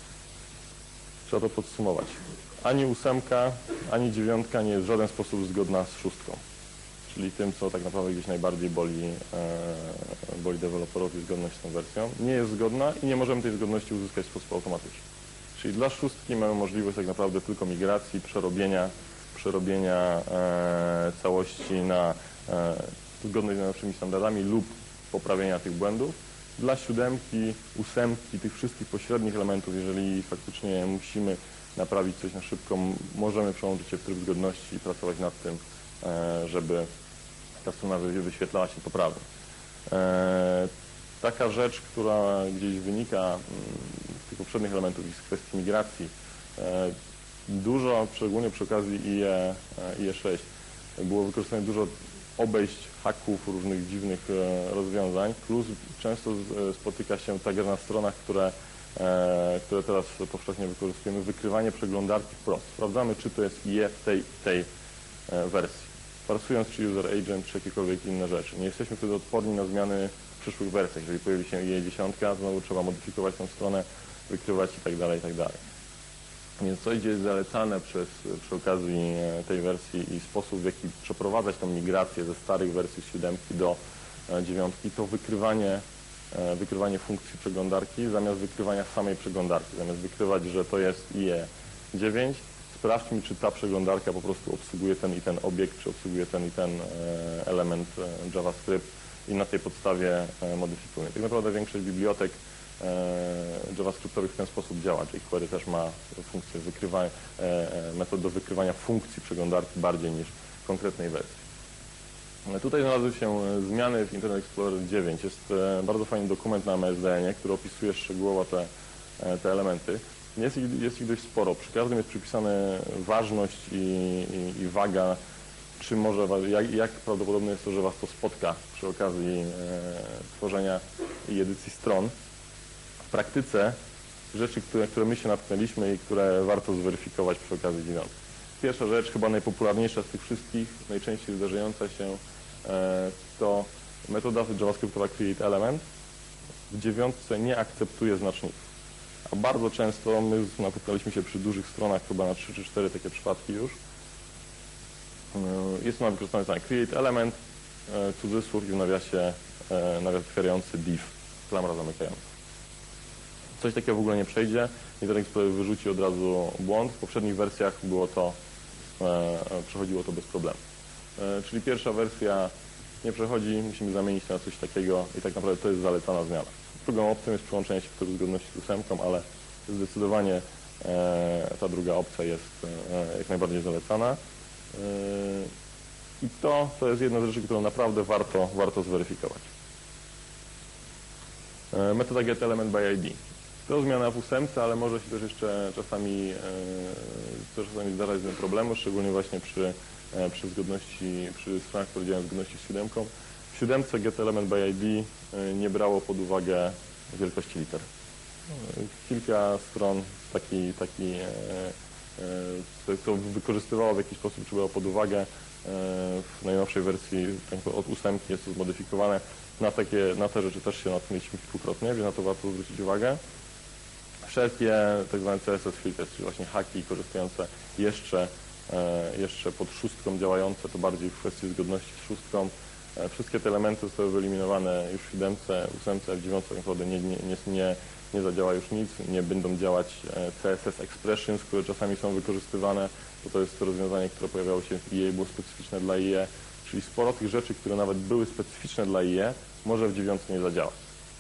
Trzeba to podsumować. Ani ósemka, ani dziewiątka nie jest w żaden sposób zgodna z szóstką. Czyli tym, co tak naprawdę gdzieś najbardziej boli, e, boli deweloperów i zgodność z tą wersją, nie jest zgodna i nie możemy tej zgodności uzyskać w sposób automatyczny. Czyli dla szóstki mamy możliwość tak naprawdę tylko migracji, przerobienia, przerobienia e, całości na e, zgodność z najnowszymi standardami lub poprawienia tych błędów. Dla siódemki, ósemki, tych wszystkich pośrednich elementów, jeżeli faktycznie musimy naprawić coś na szybko, możemy przełączyć się w tryb zgodności i pracować nad tym, e, żeby ta strona wyświetlała się poprawnie. E, taka rzecz, która gdzieś wynika z tych poprzednich elementów i z kwestii migracji, e, dużo, szczególnie przy okazji I E, I E sześć, było wykorzystane dużo obejść haków, różnych dziwnych e, rozwiązań, plus często z, spotyka się także na stronach, które, e, które teraz powszechnie wykorzystujemy, wykrywanie przeglądarki wprost. Sprawdzamy, czy to jest I E w tej, tej e, wersji. Parsując czy user agent, czy jakiekolwiek inne rzeczy. Nie jesteśmy wtedy odporni na zmiany w przyszłych wersjach. Jeżeli pojawi się I E dziesięć, znowu trzeba modyfikować tę stronę, wykrywać i tak dalej, i tak dalej. Więc co idzie zalecane przez, przy okazji tej wersji i sposób, w jaki przeprowadzać tą migrację ze starych wersji z siódemki do dziewiątki, to wykrywanie wykrywanie funkcji przeglądarki zamiast wykrywania samej przeglądarki. Zamiast wykrywać, że to jest I E dziewięć, sprawdź mi, czy ta przeglądarka po prostu obsługuje ten i ten obiekt, czy obsługuje ten i ten element JavaScript i na tej podstawie modyfikujemy. Tak naprawdę większość bibliotek JavaScriptowych w ten sposób działa. jQuery też ma funkcję wykrywania, metod do wykrywania funkcji przeglądarki bardziej niż konkretnej wersji. Tutaj znalazły się zmiany w Internet Explorer dziewięć. Jest bardzo fajny dokument na M S D N-ie, który opisuje szczegółowo te, te elementy. Jest ich, jest ich dość sporo. Przy każdym jest przypisane ważność i, i, i waga, czy może, jak, jak prawdopodobne jest to, że Was to spotka przy okazji e, tworzenia i edycji stron. W praktyce rzeczy, które, które my się natknęliśmy i które warto zweryfikować przy okazji dziewiątki. Pierwsza rzecz, chyba najpopularniejsza z tych wszystkich, najczęściej zdarzająca się, e, to metoda JavaScriptowa createElement w dziewiątce nie akceptuje znaczników. A bardzo często my napotkaliśmy się przy dużych stronach, chyba na trzy czy cztery takie przypadki już. Jest ona wykorzystana znanie createElement, cudzysłów i w nawiasie nawias otwierający div, klamra zamykająca. Coś takiego w ogóle nie przejdzie. Internet Explorer wyrzuci od razu błąd. W poprzednich wersjach było to, przechodziło to bez problemu. Czyli pierwsza wersja nie przechodzi, musimy zamienić na coś takiego i tak naprawdę to jest zalecana zmiana. Drugą opcją jest przyłączenie się w zgodności z ósemką, ale zdecydowanie e, ta druga opcja jest e, jak najbardziej zalecana. E, I to, to jest jedna z rzeczy, którą naprawdę warto, warto zweryfikować. E, metoda getElementById. To zmiana w ósemce, ale może się też jeszcze czasami, e, czasami zdarzać z tym problemu, szczególnie właśnie przy, e, przy zgodności, przy stronach, które działają w zgodności z siódemką. W siódemce getElementById nie brało pod uwagę wielkości liter. Kilka stron taki, taki, to wykorzystywało w jakiś sposób, czy brało pod uwagę. W najnowszej wersji od ósemki jest to zmodyfikowane. Na, takie, na te rzeczy też się natknęliśmy kilkukrotnie, więc na to warto zwrócić uwagę. Wszelkie tak zwane C S S filters, czyli właśnie haki korzystające jeszcze, jeszcze pod szóstką działające, to bardziej w kwestii zgodności z szóstką. Wszystkie te elementy zostały wyeliminowane już w siódemce, ósemce, w dziewiątce naprawdę nie, nie, nie, nie zadziała już nic, nie będą działać C S S expressions, które czasami są wykorzystywane, bo to jest to rozwiązanie, które pojawiało się w I E, było specyficzne dla I E, czyli sporo tych rzeczy, które nawet były specyficzne dla I E, może w dziewiątce nie zadziałać.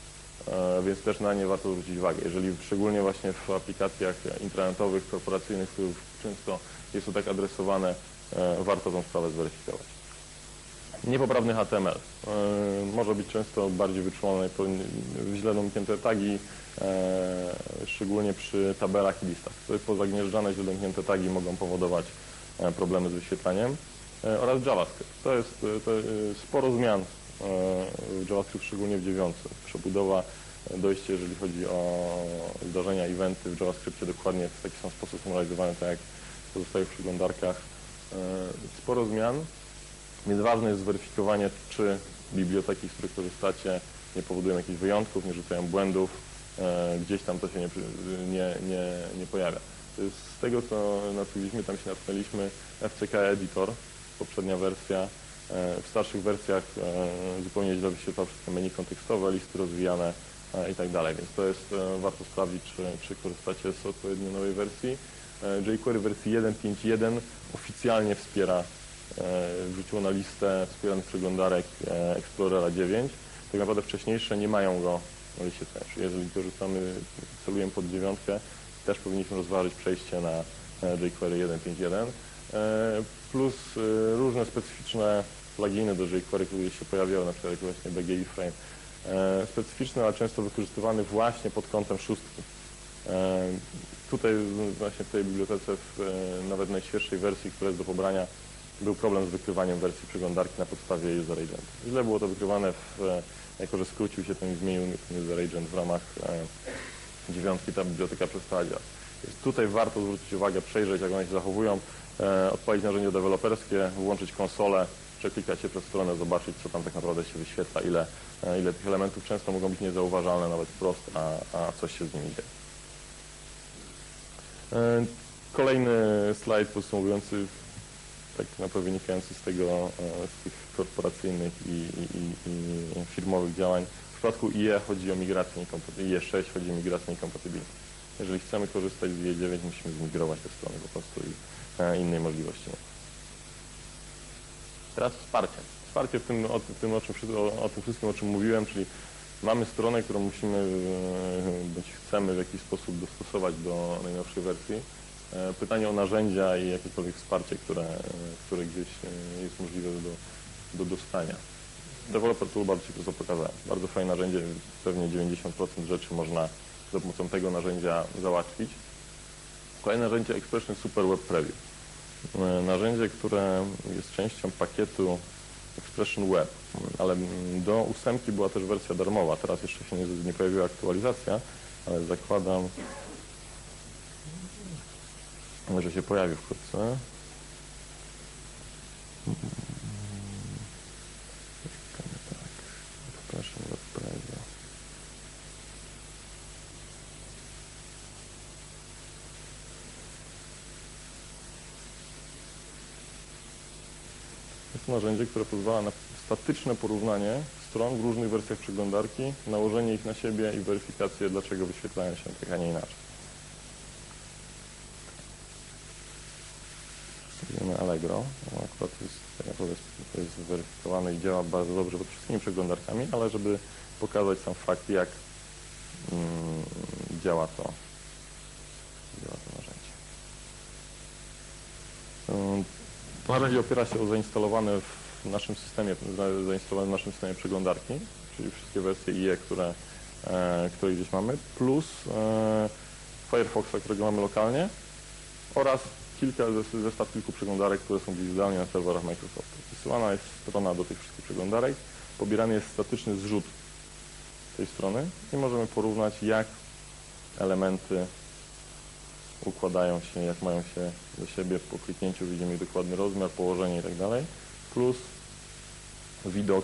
Więc też na nie warto zwrócić uwagę. Jeżeli szczególnie właśnie w aplikacjach intranetowych, korporacyjnych, których często jest to tak adresowane, warto tą sprawę zweryfikować. Niepoprawny H T M L. Yy, może być często bardziej wyczulony, źle domknięte tagi, yy, szczególnie przy tabelach i listach. Pozagnieżdżane, źle domknięte tagi mogą powodować yy, problemy z wyświetlaniem. Yy, oraz JavaScript. To jest to, yy, sporo zmian yy, w JavaScript, szczególnie w dziewiątce. Przebudowa, dojście, jeżeli chodzi o zdarzenia, eventy w JavaScriptie, dokładnie w taki sam sposób są realizowane, tak jak w pozostałych przeglądarkach. Yy, sporo zmian. Więc ważne jest zweryfikowanie, czy biblioteki, z których korzystacie, nie powodują jakichś wyjątków, nie rzucają błędów, e, gdzieś tam to się nie, nie, nie, nie pojawia. Z tego, co natknęliśmy, tam się natknęliśmy, F C K Editor, poprzednia wersja. E, w starszych wersjach e, zupełnie źle wyświetla wszystkie menu kontekstowe, listy rozwijane e, i tak dalej. Więc to jest, e, warto sprawdzić, czy, czy korzystacie z odpowiedniej nowej wersji. E, jQuery wersji jeden pięć jeden oficjalnie wspiera wrzuciło na listę wspieranych przeglądarek Explorera dziewięć. Tak naprawdę wcześniejsze nie mają go na liście. Jeżeli korzystamy, celujemy pod dziewiątkę, też powinniśmy rozważyć przejście na jQuery jeden pięć jeden. Plus różne specyficzne pluginy do jQuery, które się pojawiały, na przykład jak właśnie B G I Frame. Specyficzne, ale często wykorzystywany właśnie pod kątem szóstki. Tutaj właśnie w tej bibliotece, w nawet najświeższej wersji, która jest do pobrania, był problem z wykrywaniem wersji przeglądarki na podstawie user agent. Źle było to wykrywane, w, jako że skrócił się ten i zmienił ten user agent w ramach e, dziewiątki, ta biblioteka przestała działać. Więc tutaj warto zwrócić uwagę, przejrzeć, jak one się zachowują, e, odpalić narzędzie deweloperskie, włączyć konsolę, przeklikać się przez stronę, zobaczyć, co tam tak naprawdę się wyświetla, ile, e, ile tych elementów często mogą być niezauważalne nawet wprost, a, a coś się z nimi dzieje. E, kolejny slajd podsumowujący, tak naprawdę wynikający z tego, z tych korporacyjnych i, i, i firmowych działań. przypadku I E chodzi o migrację niekompatybilną, I E sześć chodzi o migrację niekompatybilną. Jeżeli chcemy korzystać z I E dziewięć, musimy zmigrować te strony po prostu i e, innej możliwości. Teraz wsparcie. Wsparcie w tym, o, w tym o, czym, o, o tym wszystkim, o czym mówiłem, czyli mamy stronę, którą musimy, bądź chcemy w jakiś sposób dostosować do najnowszej wersji. Pytanie o narzędzia i jakiekolwiek wsparcie, które, które gdzieś jest możliwe do, do dostania. Developer Toolbar Ci to pokazałem. Bardzo fajne narzędzie, pewnie dziewięćdziesiąt procent rzeczy można za pomocą tego narzędzia załatwić. Kolejne narzędzie Expression Super Web Preview. Narzędzie, które jest częścią pakietu Expression Web, ale do ósemki była też wersja darmowa. Teraz jeszcze się nie, nie pojawiła aktualizacja, ale zakładam, że się pojawi wkrótce. Expression Web Preview. Jest to narzędzie, które pozwala na statyczne porównanie stron w różnych wersjach przeglądarki, nałożenie ich na siebie i weryfikację, dlaczego wyświetlają się tak, a nie inaczej. Wiemy Allegro, no, akurat to jest, tak naprawdę to jest zweryfikowane i działa bardzo dobrze pod wszystkimi przeglądarkami, ale żeby pokazać sam fakt, jak mm, działa to, działa to narzędzie. To narzędzie opiera się o zainstalowane w naszym systemie, zainstalowane w naszym systemie przeglądarki, czyli wszystkie wersje I E, które, e, które gdzieś mamy, plus e, Firefoxa, którego mamy lokalnie, oraz kilka, zestaw kilku przeglądarek, które są gdzieś zdalnie na serwerach Microsoftu. Wysyłana jest strona do tych wszystkich przeglądarek, pobierany jest statyczny zrzut tej strony i możemy porównać, jak elementy układają się, jak mają się do siebie. Po kliknięciu widzimy ich dokładny rozmiar, położenie i tak dalej, plus widok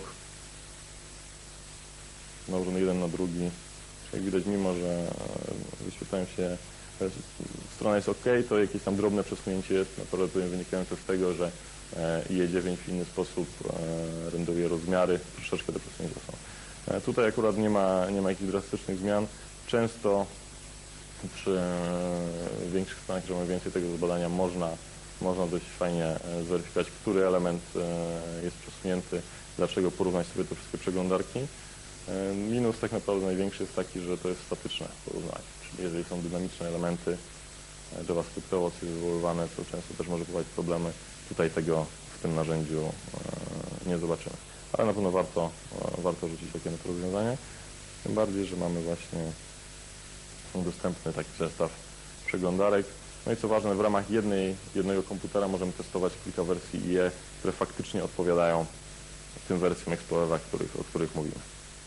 nałożony jeden na drugi. Jak widać, mimo że wyświetlają się, strona jest OK, to jakieś tam drobne przesunięcie jest, naprawdę wynikające z tego, że I E dziewięć w inny sposób renderuje rozmiary, troszeczkę te przesunięcia są. Tutaj akurat nie ma, nie ma jakichś drastycznych zmian. Często przy większych stronach, które mamy więcej tego do badania, można, można dość fajnie zweryfikować, który element jest przesunięty, dlaczego porównać sobie te wszystkie przeglądarki. Minus tak naprawdę największy jest taki, że to jest statyczne porównanie, czyli jeżeli są dynamiczne elementy JavaScriptowo coś wywoływane, to często też może powodować problemy. Tutaj tego w tym narzędziu nie zobaczymy, ale na pewno warto, warto rzucić okiem na to rozwiązanie, tym bardziej, że mamy właśnie dostępny taki zestaw przeglądarek. No i co ważne, w ramach jednej, jednego komputera możemy testować kilka wersji I E, które faktycznie odpowiadają tym wersjom Explorera, których, o których mówimy.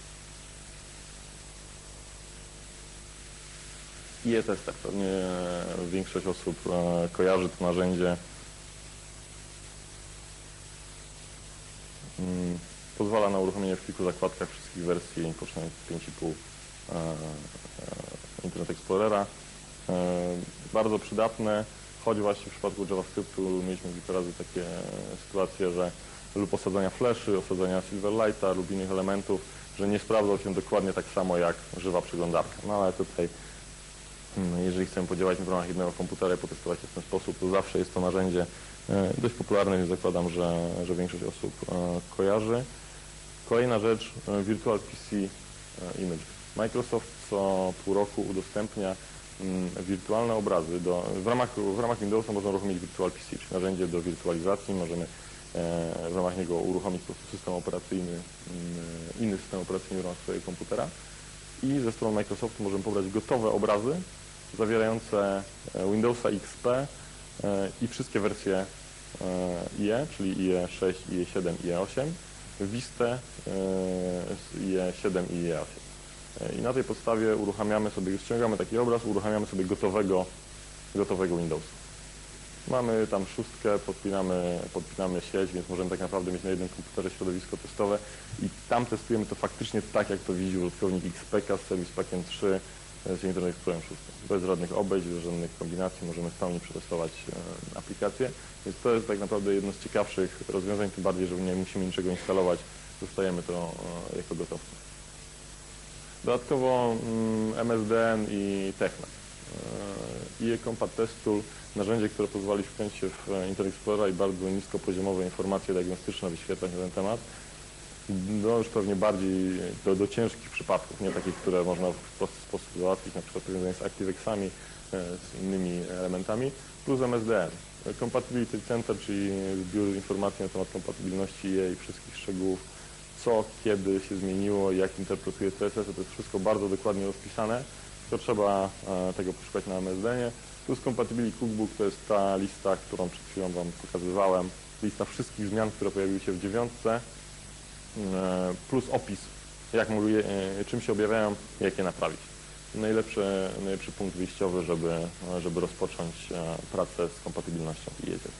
I E Tester. Pewnie większość osób kojarzy to narzędzie. Pozwala na uruchomienie w kilku zakładkach wszystkich wersji, poczynając od pięć i pół Internet Explorera. Bardzo przydatne, choć właśnie w przypadku JavaScriptu mieliśmy kilka razy takie sytuacje, że lub osadzenia flashy, osadzenia Silverlighta lub innych elementów, że nie sprawdzał się dokładnie tak samo jak żywa przeglądarka. No ale tutaj, jeżeli chcemy podziałać w ramach jednego komputera i potestować je w ten sposób, to zawsze jest to narzędzie dość popularne, więc zakładam, że, że większość osób kojarzy. Kolejna rzecz, Virtual P C Image. Microsoft co pół roku udostępnia wirtualne obrazy. Do, w, ramach, w ramach Windowsa można uruchomić Virtual P C, czyli narzędzie do wirtualizacji. Możemy w ramach niego uruchomić po prostu system operacyjny, inny system operacyjny w ramach swojego komputera. I ze strony Microsoftu możemy pobrać gotowe obrazy zawierające Windowsa X P i wszystkie wersje I E, czyli I E sześć, I E siedem, I E osiem, Vistę, I E siedem i I E osiem. I na tej podstawie uruchamiamy sobie, ściągamy taki obraz, uruchamiamy sobie gotowego, gotowego Windowsa. Mamy tam szóstkę, podpinamy, podpinamy sieć, więc możemy tak naprawdę mieć na jednym komputerze środowisko testowe i tam testujemy to faktycznie tak, jak to widzi użytkownik X P K z Service Packiem trzy z Internet Explorerem sześć. Bez żadnych obejść, bez żadnych kombinacji możemy w pełni przetestować e, aplikację, więc to jest tak naprawdę jedno z ciekawszych rozwiązań, tym bardziej, że nie musimy niczego instalować, dostajemy to e, jako gotowce. Dodatkowo M S D N i Technet. I E-Compat Test Tool, narzędzie, które pozwoli wpiąć się w Internet Explorera i bardzo niskopoziomowe informacje diagnostyczne wyświetlać na ten temat. No już pewnie bardziej do, do ciężkich przypadków, nie takich, które można w prosty sposób załatwić, na przykład powiązanie z ActiveXami, z innymi elementami, plus M S D N. Compatibility Center, czyli zbiór informacji na temat kompatybilności jej wszystkich szczegółów, co, kiedy się zmieniło, jak interpretuje C S S, to jest wszystko bardzo dokładnie rozpisane, to trzeba e, tego poszukać na M S D N-ie. Plus Compatibility Cookbook to jest ta lista, którą przed chwilą Wam pokazywałem, lista wszystkich zmian, które pojawiły się w dziewiątce, e, plus opis, jak mogły, e, czym się objawiają i jak je naprawić. Najlepszy, najlepszy punkt wyjściowy, żeby, żeby rozpocząć e, pracę z kompatybilnością i jedzie.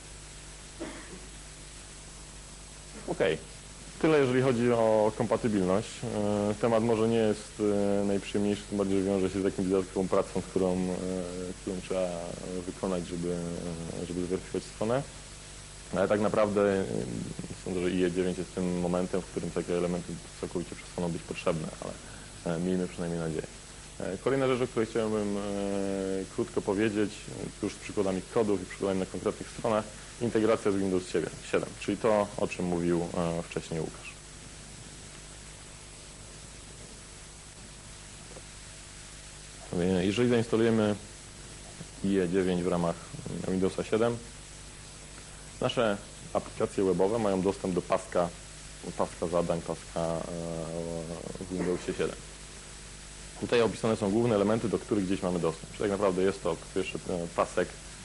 OK. Tyle, jeżeli chodzi o kompatybilność. Temat może nie jest najprzyjemniejszy, tym bardziej, że wiąże się z jakąś dodatkową pracą, którą, którą trzeba wykonać, żeby, żeby zweryfikować stronę. Ale tak naprawdę sądzę, że I E dziewięć jest tym momentem, w którym takie elementy całkowicie przestaną być potrzebne, ale miejmy przynajmniej nadzieję. Kolejna rzecz, o której chciałbym krótko powiedzieć, już z przykładami kodów i przykładami na konkretnych stronach, integracja z Windows siedem, czyli to, o czym mówił wcześniej Łukasz. Jeżeli zainstalujemy I E dziewięć w ramach Windowsa siedem, nasze aplikacje webowe mają dostęp do paska, paska zadań, paska w Windowsie siedem. Tutaj opisane są główne elementy, do których gdzieś mamy dostęp. Czyli tak naprawdę jest to pierwszy pasek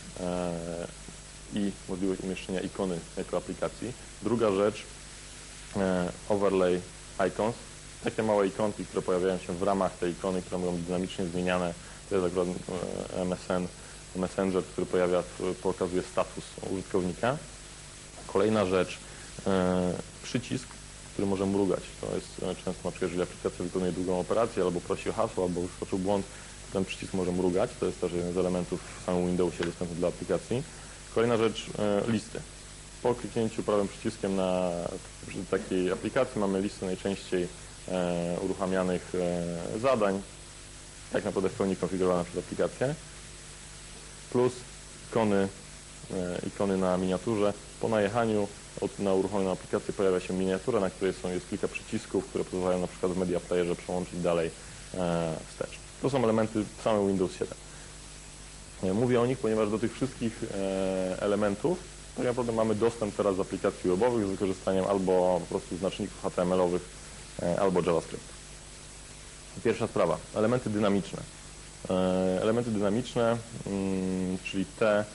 i możliwość umieszczenia ikony jako aplikacji. Druga rzecz, overlay icons. Takie małe ikonki, które pojawiają się w ramach tej ikony, które mogą być dynamicznie zmieniane. To jest akurat M S N, Messenger, który pojawia, pokazuje status użytkownika. Kolejna rzecz, przycisk, który może mrugać. To jest często, na przykład, jeżeli aplikacja wykonuje długą operację, albo prosi o hasło, albo wyskoczył błąd, ten przycisk może mrugać. To jest też jeden z elementów w samym Windowsie dostępny dla aplikacji. Kolejna rzecz, listy. Po kliknięciu prawym przyciskiem na przy takiej aplikacji mamy listę najczęściej uruchamianych zadań, tak naprawdę w pełni konfigurowane przez aplikację, plus ikony, ikony na miniaturze. Po najechaniu na uruchomioną aplikację pojawia się miniatura, na której są, jest kilka przycisków, które pozwalają na przykład w Media Playerze przełączyć dalej wstecz. To są elementy same Windows siedem. Mówię o nich, ponieważ do tych wszystkich elementów tak naprawdę mamy dostęp teraz z aplikacji webowych z wykorzystaniem albo po prostu znaczników H T M L-owych, albo JavaScript. Pierwsza sprawa, elementy dynamiczne. Elementy dynamiczne, czyli te...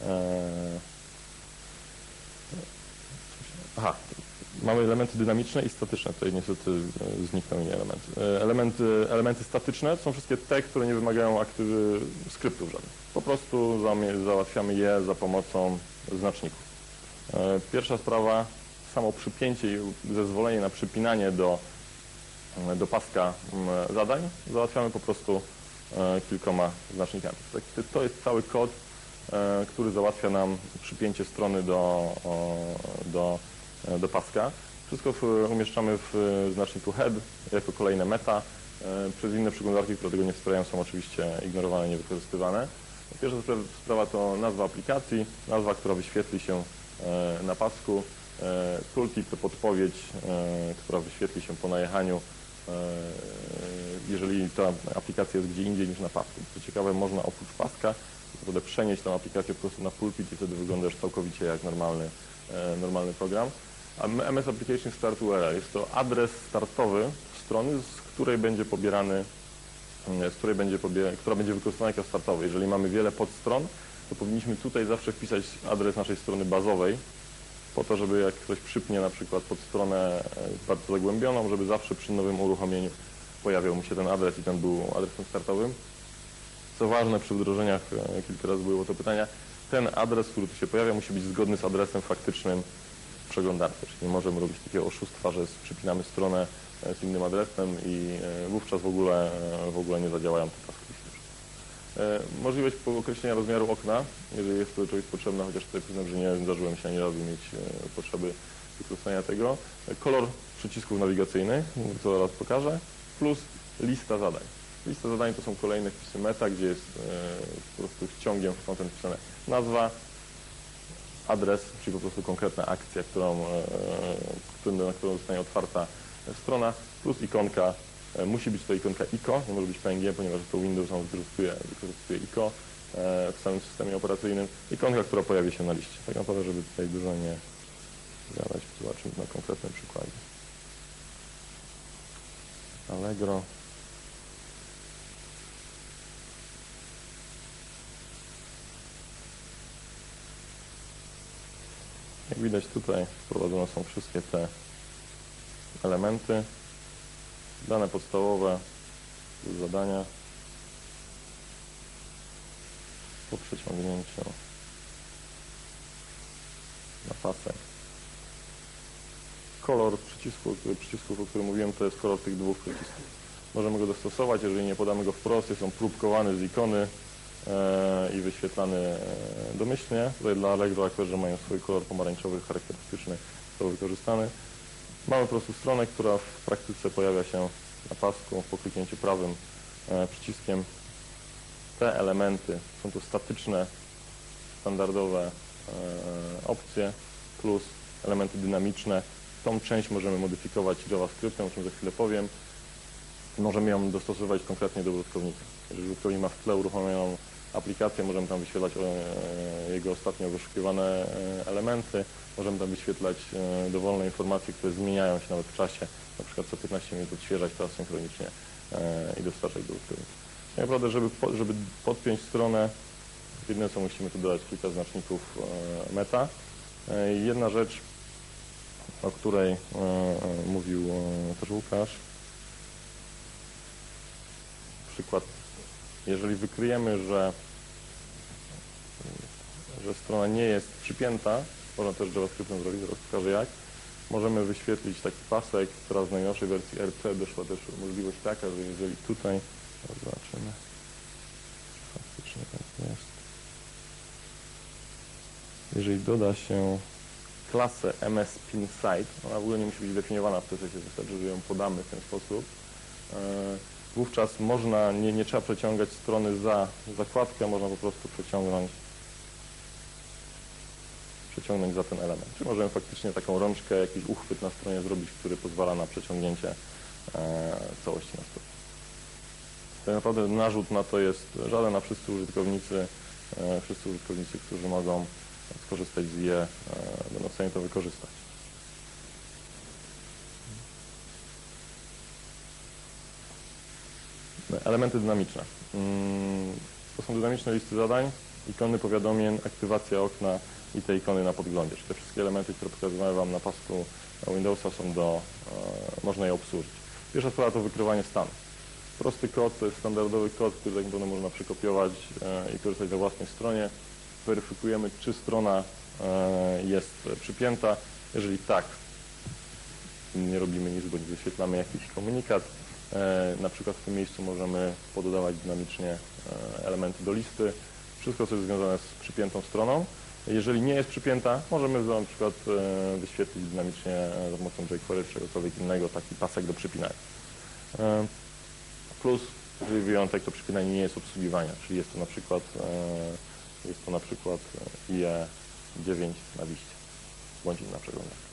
Aha, mamy elementy dynamiczne i statyczne, tutaj niestety zniknęły mi elementy. elementy. Elementy statyczne są wszystkie te, które nie wymagają aktywy skryptów żadnych. Po prostu załatwiamy je za pomocą znaczników. Pierwsza sprawa, samo przypięcie i zezwolenie na przypinanie do, do paska zadań załatwiamy po prostu kilkoma znacznikami. To jest cały kod, który załatwia nam przypięcie strony do, do, do paska. Wszystko w, umieszczamy w znaczniku head jako kolejne meta. Przez inne przeglądarki, które tego nie wspierają, są oczywiście ignorowane, niewykorzystywane. Pierwsza sprawa to nazwa aplikacji, nazwa, która wyświetli się na pasku. Tooltip to podpowiedź, która wyświetli się po najechaniu, jeżeli ta aplikacja jest gdzie indziej niż na pasku. Co ciekawe, można oprócz paska naprawdę przenieść tę aplikację po prostu na pulpit i wtedy wygląda już całkowicie jak normalny, normalny program. A M S Application Start U R L jest to adres startowy strony, z której będzie pobierany, z której będzie pobie, która będzie wykorzystana jako startowy. Jeżeli mamy wiele podstron, to powinniśmy tutaj zawsze wpisać adres naszej strony bazowej, po to, żeby jak ktoś przypnie na przykład pod stronę bardzo zagłębioną, żeby zawsze przy nowym uruchomieniu pojawiał mu się ten adres i ten był adresem startowym. Co ważne, przy wdrożeniach kilka razy było to pytania, ten adres, który tu się pojawia, musi być zgodny z adresem faktycznym w przeglądarce, czyli nie możemy robić takiego oszustwa, że przypinamy stronę z innym adresem i wówczas w ogóle, w ogóle nie zadziałają te taski. Możliwość określenia rozmiaru okna, jeżeli jest to czegoś potrzebne, chociaż tutaj przyznam, że nie zdarzyłem się ani razu mieć potrzeby wykorzystania tego. Kolor przycisków nawigacyjnych, co zaraz pokażę, plus lista zadań. Lista zadań to są kolejne wpisy meta, gdzie jest e, po prostu ciągiem w content wpisane nazwa, adres, czyli po prostu konkretna akcja, którą, e, na którą zostanie otwarta strona, plus ikonka. E, musi być to ikonka I C O, nie może być P N G, ponieważ to Windows wykorzystuje, wykorzystuje I C O e, w samym systemie operacyjnym. Ikonka, która pojawi się na liście. Tak naprawdę, żeby tutaj dużo nie gadać, zobaczymy na konkretnym przykładzie. Allegro. Jak widać tutaj wprowadzone są wszystkie te elementy, dane podstawowe, zadania po przeciągnięciu na pasek. Kolor przycisku, przycisków, o którym mówiłem, to jest kolor tych dwóch przycisków. Możemy go dostosować, jeżeli nie podamy go wprost, jest on próbkowany z ikony e, i wyświetlany e, domyślnie. Tutaj dla Allegro, jako że mają swój kolor pomarańczowy charakterystyczny, to wykorzystany. Mamy po prostu stronę, która w praktyce pojawia się na pasku po kliknięciu prawym e, przyciskiem. Te elementy są to statyczne, standardowe e, opcje plus elementy dynamiczne. Tą część możemy modyfikować JavaScriptem, o czym za chwilę powiem. Możemy ją dostosować konkretnie do użytkownika. Jeżeli użytkownik ma w tle uruchomioną aplikację, możemy tam wyświetlać e, jego ostatnio wyszukiwane e, elementy. Możemy tam wyświetlać e, dowolne informacje, które zmieniają się nawet w czasie. Na przykład co piętnaście minut odświeżać to asynchronicznie e, i dostarczać do użytkownika. Tak naprawdę, żeby, po, żeby podpiąć stronę, jedyne co musimy tu dodać kilka znaczników e, meta. E, jedna rzecz, o której e, mówił e, też Łukasz. Przykład, jeżeli wykryjemy, że, że strona nie jest przypięta, można też JavaScriptem zrobić, zaraz pokażę jak, możemy wyświetlić taki pasek. Teraz w najnowszej wersji R C doszła też możliwość taka, że jeżeli tutaj, zobaczymy, faktycznie tak jest, jeżeli doda się klasę M S Pin Site, ona w ogóle nie musi być definiowana w T S S-ie, wystarczy, że ją podamy w ten sposób. Wówczas można, nie, nie trzeba przeciągać strony za zakładkę, można po prostu przeciągnąć, przeciągnąć za ten element. Czy możemy faktycznie taką rączkę, jakiś uchwyt na stronie zrobić, który pozwala na przeciągnięcie e, całości na stronie. Tak naprawdę narzut na to jest żaden, a wszyscy użytkownicy, e, wszyscy użytkownicy, którzy mogą skorzystać z I E, e, będą w stanie to wykorzystać. Elementy dynamiczne. To są dynamiczne listy zadań, ikony powiadomień, aktywacja okna i te ikony na podglądzie. Czyli te wszystkie elementy, które pokazywałem Wam na pasku Windowsa, są do, e, można je obsłużyć. Pierwsza sprawa to wykrywanie stanu. Prosty kod to jest standardowy kod, który tak naprawdę można przekopiować e, i korzystać na własnej stronie. Weryfikujemy, czy strona e, jest przypięta. Jeżeli tak, nie robimy nic, bądź wyświetlamy jakiś komunikat. E, na przykład w tym miejscu możemy pododawać dynamicznie e, elementy do listy. Wszystko, co jest związane z przypiętą stroną. Jeżeli nie jest przypięta, możemy na przykład e, wyświetlić dynamicznie e, za pomocą jQuery czy czegokolwiek innego taki pasek do przypinania. E, plus, jeżeli wyjątek, to przypinanie nie jest obsługiwania, czyli jest to na przykład, e, jest to na przykład I E dziewięć na liście, bądź inna przeglądarka.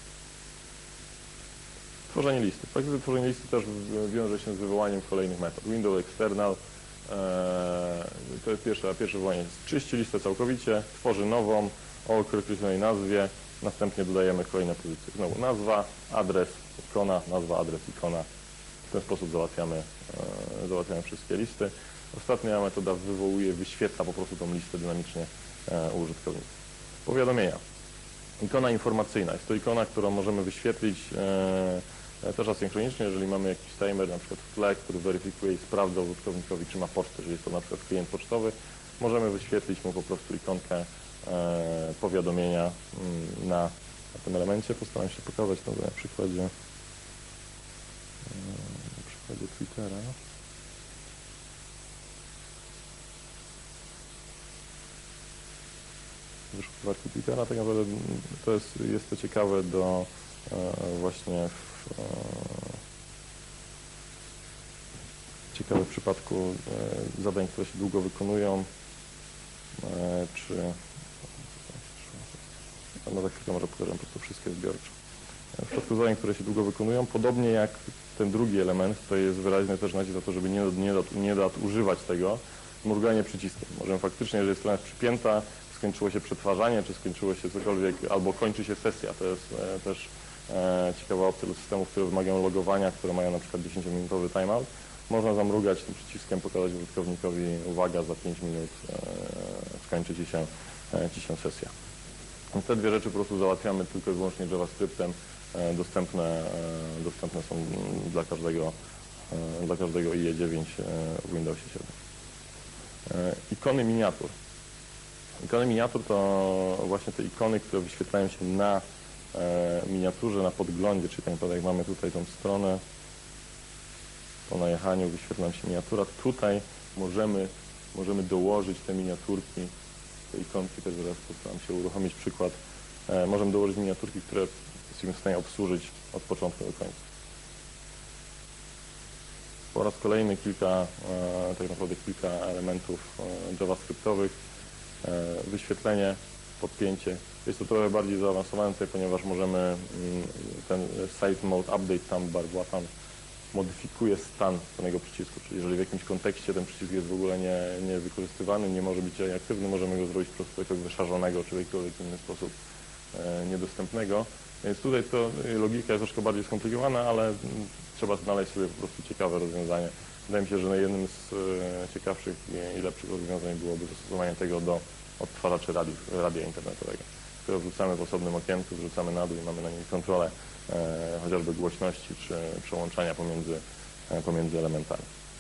Tworzenie listy. Praktycznie tworzenie listy też wiąże się z wywołaniem kolejnych metod. Window External, to jest pierwsze, pierwsze wywołanie. Czyści listę całkowicie, tworzy nową o określonej nazwie, następnie dodajemy kolejne pozycje. Znowu nazwa, adres, ikona, nazwa, adres, ikona. W ten sposób załatwiamy, załatwiamy wszystkie listy. Ostatnia metoda wywołuje, wyświetla po prostu tą listę dynamicznie u użytkownika. Powiadomienia. Ikona informacyjna. Jest to ikona, którą możemy wyświetlić też asynchronicznie, jeżeli mamy jakiś timer na przykład w tle, który weryfikuje i sprawdza użytkownikowi, czy ma pocztę, jeżeli jest to na przykład klient pocztowy, możemy wyświetlić mu po prostu ikonkę e, powiadomienia na, na tym elemencie. Postaram się pokazać to na przykładzie, e, na przykładzie Twittera. Wyszukiwarki Twittera, tak naprawdę to jest, jest to ciekawe do e, właśnie w, ciekawe w przypadku e, zadań, które się długo wykonują, e, czy no za chwilkę może pokażę po prostu wszystkie zbiorcze. W przypadku zadań, które się długo wykonują, podobnie jak ten drugi element, to jest wyraźny też nacisk na to, żeby nie, nie, nie nadużywać tego, mruganie przyciskiem. Możemy faktycznie, jeżeli strona jest przypięta, skończyło się przetwarzanie, czy skończyło się cokolwiek, albo kończy się sesja. To jest e, też e, ciekawa opcja do systemów, które wymagają logowania, które mają na przykład dziesięciominutowy timeout. Można zamrugać tym przyciskiem, pokazać użytkownikowi, uwaga, za pięć minut e, skończy ci się, e, ci się sesja. Te dwie rzeczy po prostu załatwiamy tylko i wyłącznie JavaScriptem. E, dostępne, e, dostępne są dla każdego, e, dla każdego I E dziewięć e, w Windowsie siedem. E, ikony miniatur. Ikony miniatur to właśnie te ikony, które wyświetlają się na e, miniaturze, na podglądzie, czyli tak naprawdę jak mamy tutaj tą stronę, po najechaniu wyświetla się miniatura. Tutaj możemy, możemy dołożyć te miniaturki, te ikonki, też zaraz postaram się uruchomić przykład. E, możemy dołożyć miniaturki, które jesteśmy w stanie obsłużyć od początku do końca. Po raz kolejny kilka, e, tak naprawdę kilka elementów e, javascriptowych. E, wyświetlenie, podpięcie. Jest to trochę bardziej zaawansowane tutaj, ponieważ możemy mm, ten site mode update tam bar tam modyfikuje stan danego przycisku, czyli jeżeli w jakimś kontekście ten przycisk jest w ogóle nie, nie wykorzystywany, nie może być aktywny, możemy go zrobić po prostu jako wyszarzonego, czy w jakikolwiek inny sposób e, niedostępnego. Więc tutaj to logika jest troszkę bardziej skomplikowana, ale trzeba znaleźć sobie po prostu ciekawe rozwiązanie. Wydaje mi się, że jednym z e, ciekawszych i lepszych rozwiązań byłoby zastosowanie tego do odtwarzaczy radiów, radia internetowego, które wrzucamy w osobnym okienku, wrzucamy na dół i mamy na nim kontrolę e, chociażby głośności czy przełączania pomiędzy, e, pomiędzy elementami.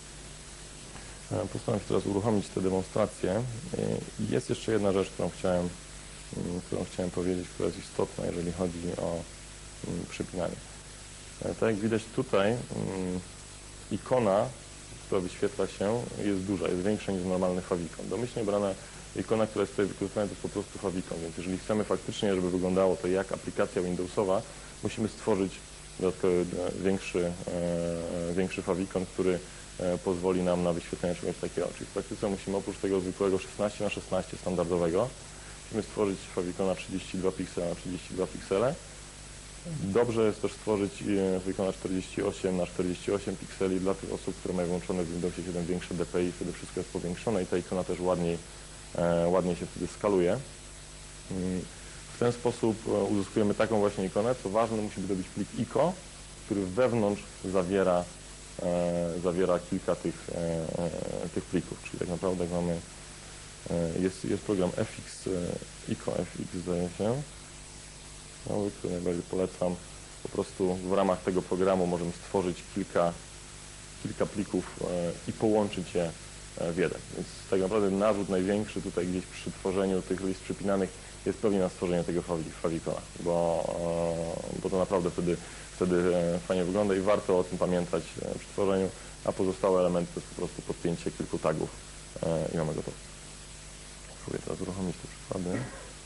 E, postaram się teraz uruchomić tę demonstrację. E, jest jeszcze jedna rzecz, którą chciałem, m, którą chciałem powiedzieć, która jest istotna, jeżeli chodzi o m, przypinanie. E, tak jak widać tutaj, m, ikona, która wyświetla się, jest duża, jest większa niż normalny favicon. Domyślnie brana ikona, która jest tutaj wykorzystana, to jest po prostu favicon, więc jeżeli chcemy faktycznie, żeby wyglądało to jak aplikacja Windowsowa, musimy stworzyć dodatkowy, większy, e, większy favicon, który e, pozwoli nam na wyświetlenie czegoś takiego. Czyli w praktyce musimy oprócz tego zwykłego szesnaście na szesnaście standardowego, musimy stworzyć favicona trzydzieści dwa piksele na trzydzieści dwa piksele. Dobrze jest też stworzyć favicona czterdzieści osiem na czterdzieści osiem pikseli dla tych osób, które mają włączone w Windowsie siedem większe D P I, wtedy wszystko jest powiększone i ta ikona też ładniej, e, ładniej się wtedy skaluje. W ten sposób uzyskujemy taką właśnie ikonę. Co ważne, musi wydobyć plik I C O, który wewnątrz zawiera, e, zawiera kilka tych, e, e, tych plików, czyli tak naprawdę jak mamy, e, jest, jest program F X, e, I C O F X zdaje się, no, który najbardziej polecam. Po prostu w ramach tego programu możemy stworzyć kilka, kilka plików e, i połączyć je w jeden. Więc tak naprawdę narzut największy tutaj gdzieś przy tworzeniu tych list przypinanych jest pewnie na stworzenie tego favicona, bo, bo to naprawdę wtedy, wtedy fajnie wygląda i warto o tym pamiętać przy tworzeniu, a pozostałe elementy to jest po prostu podpięcie kilku tagów i mamy gotowe. Spróbuję teraz uruchomić te przykłady.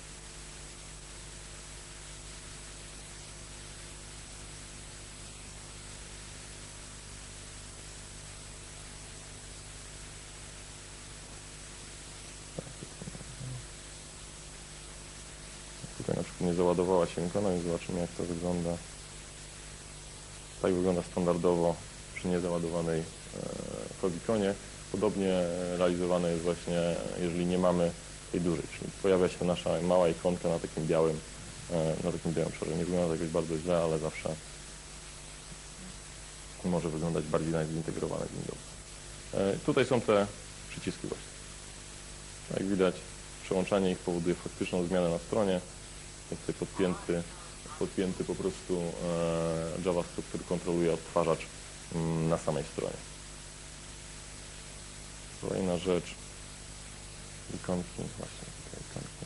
Tutaj na przykład nie załadowała się ikona, więc zobaczymy, jak to wygląda. Tak wygląda standardowo przy niezaładowanej faviconie. Podobnie realizowane jest właśnie, jeżeli nie mamy tej dużej, czyli pojawia się nasza mała ikonka na takim białym, na takim białym przerze. Nie wygląda to jakoś bardzo źle, ale zawsze może wyglądać bardziej zintegrowane z Windows. Tutaj są te przyciski właśnie. Jak widać, przełączanie ich powoduje faktyczną zmianę na stronie. Jest tutaj podpięty, podpięty po prostu e, JavaScript, który kontroluje odtwarzacz m, na samej stronie. Kolejna rzecz, ikonki, właśnie tutaj ikonki.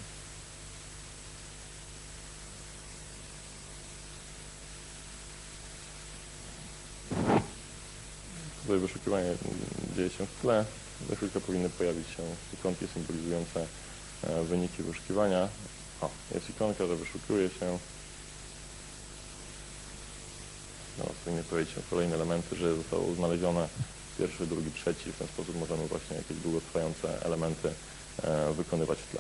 Tutaj wyszukiwanie dzieje się w tle. Za chwilkę powinny pojawić się ikonki symbolizujące e, wyniki wyszukiwania. O, jest ikonka, że wyszukuje się. No, powinny pojawić się kolejne elementy, że zostało znalezione pierwszy, drugi, trzeci. W ten sposób możemy właśnie jakieś długotrwające elementy e, wykonywać w tle.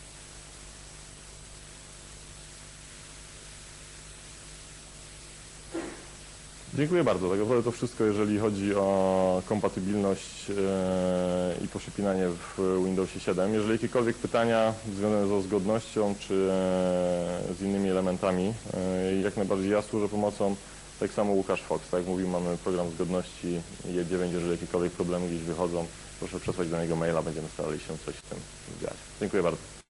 Dziękuję bardzo. Tak naprawdę to wszystko, jeżeli chodzi o kompatybilność e, i poszepinanie w Windowsie siedem. Jeżeli jakiekolwiek pytania związane ze zgodnością czy e, z innymi elementami, e, jak najbardziej ja służę pomocą, tak samo Łukasz Fox. Tak jak mówił, mamy program zgodności E dziewięć. Jeżeli jakiekolwiek problemy gdzieś wychodzą, proszę przesłać do niego maila, będziemy starali się coś z tym zdziałać. Dziękuję bardzo.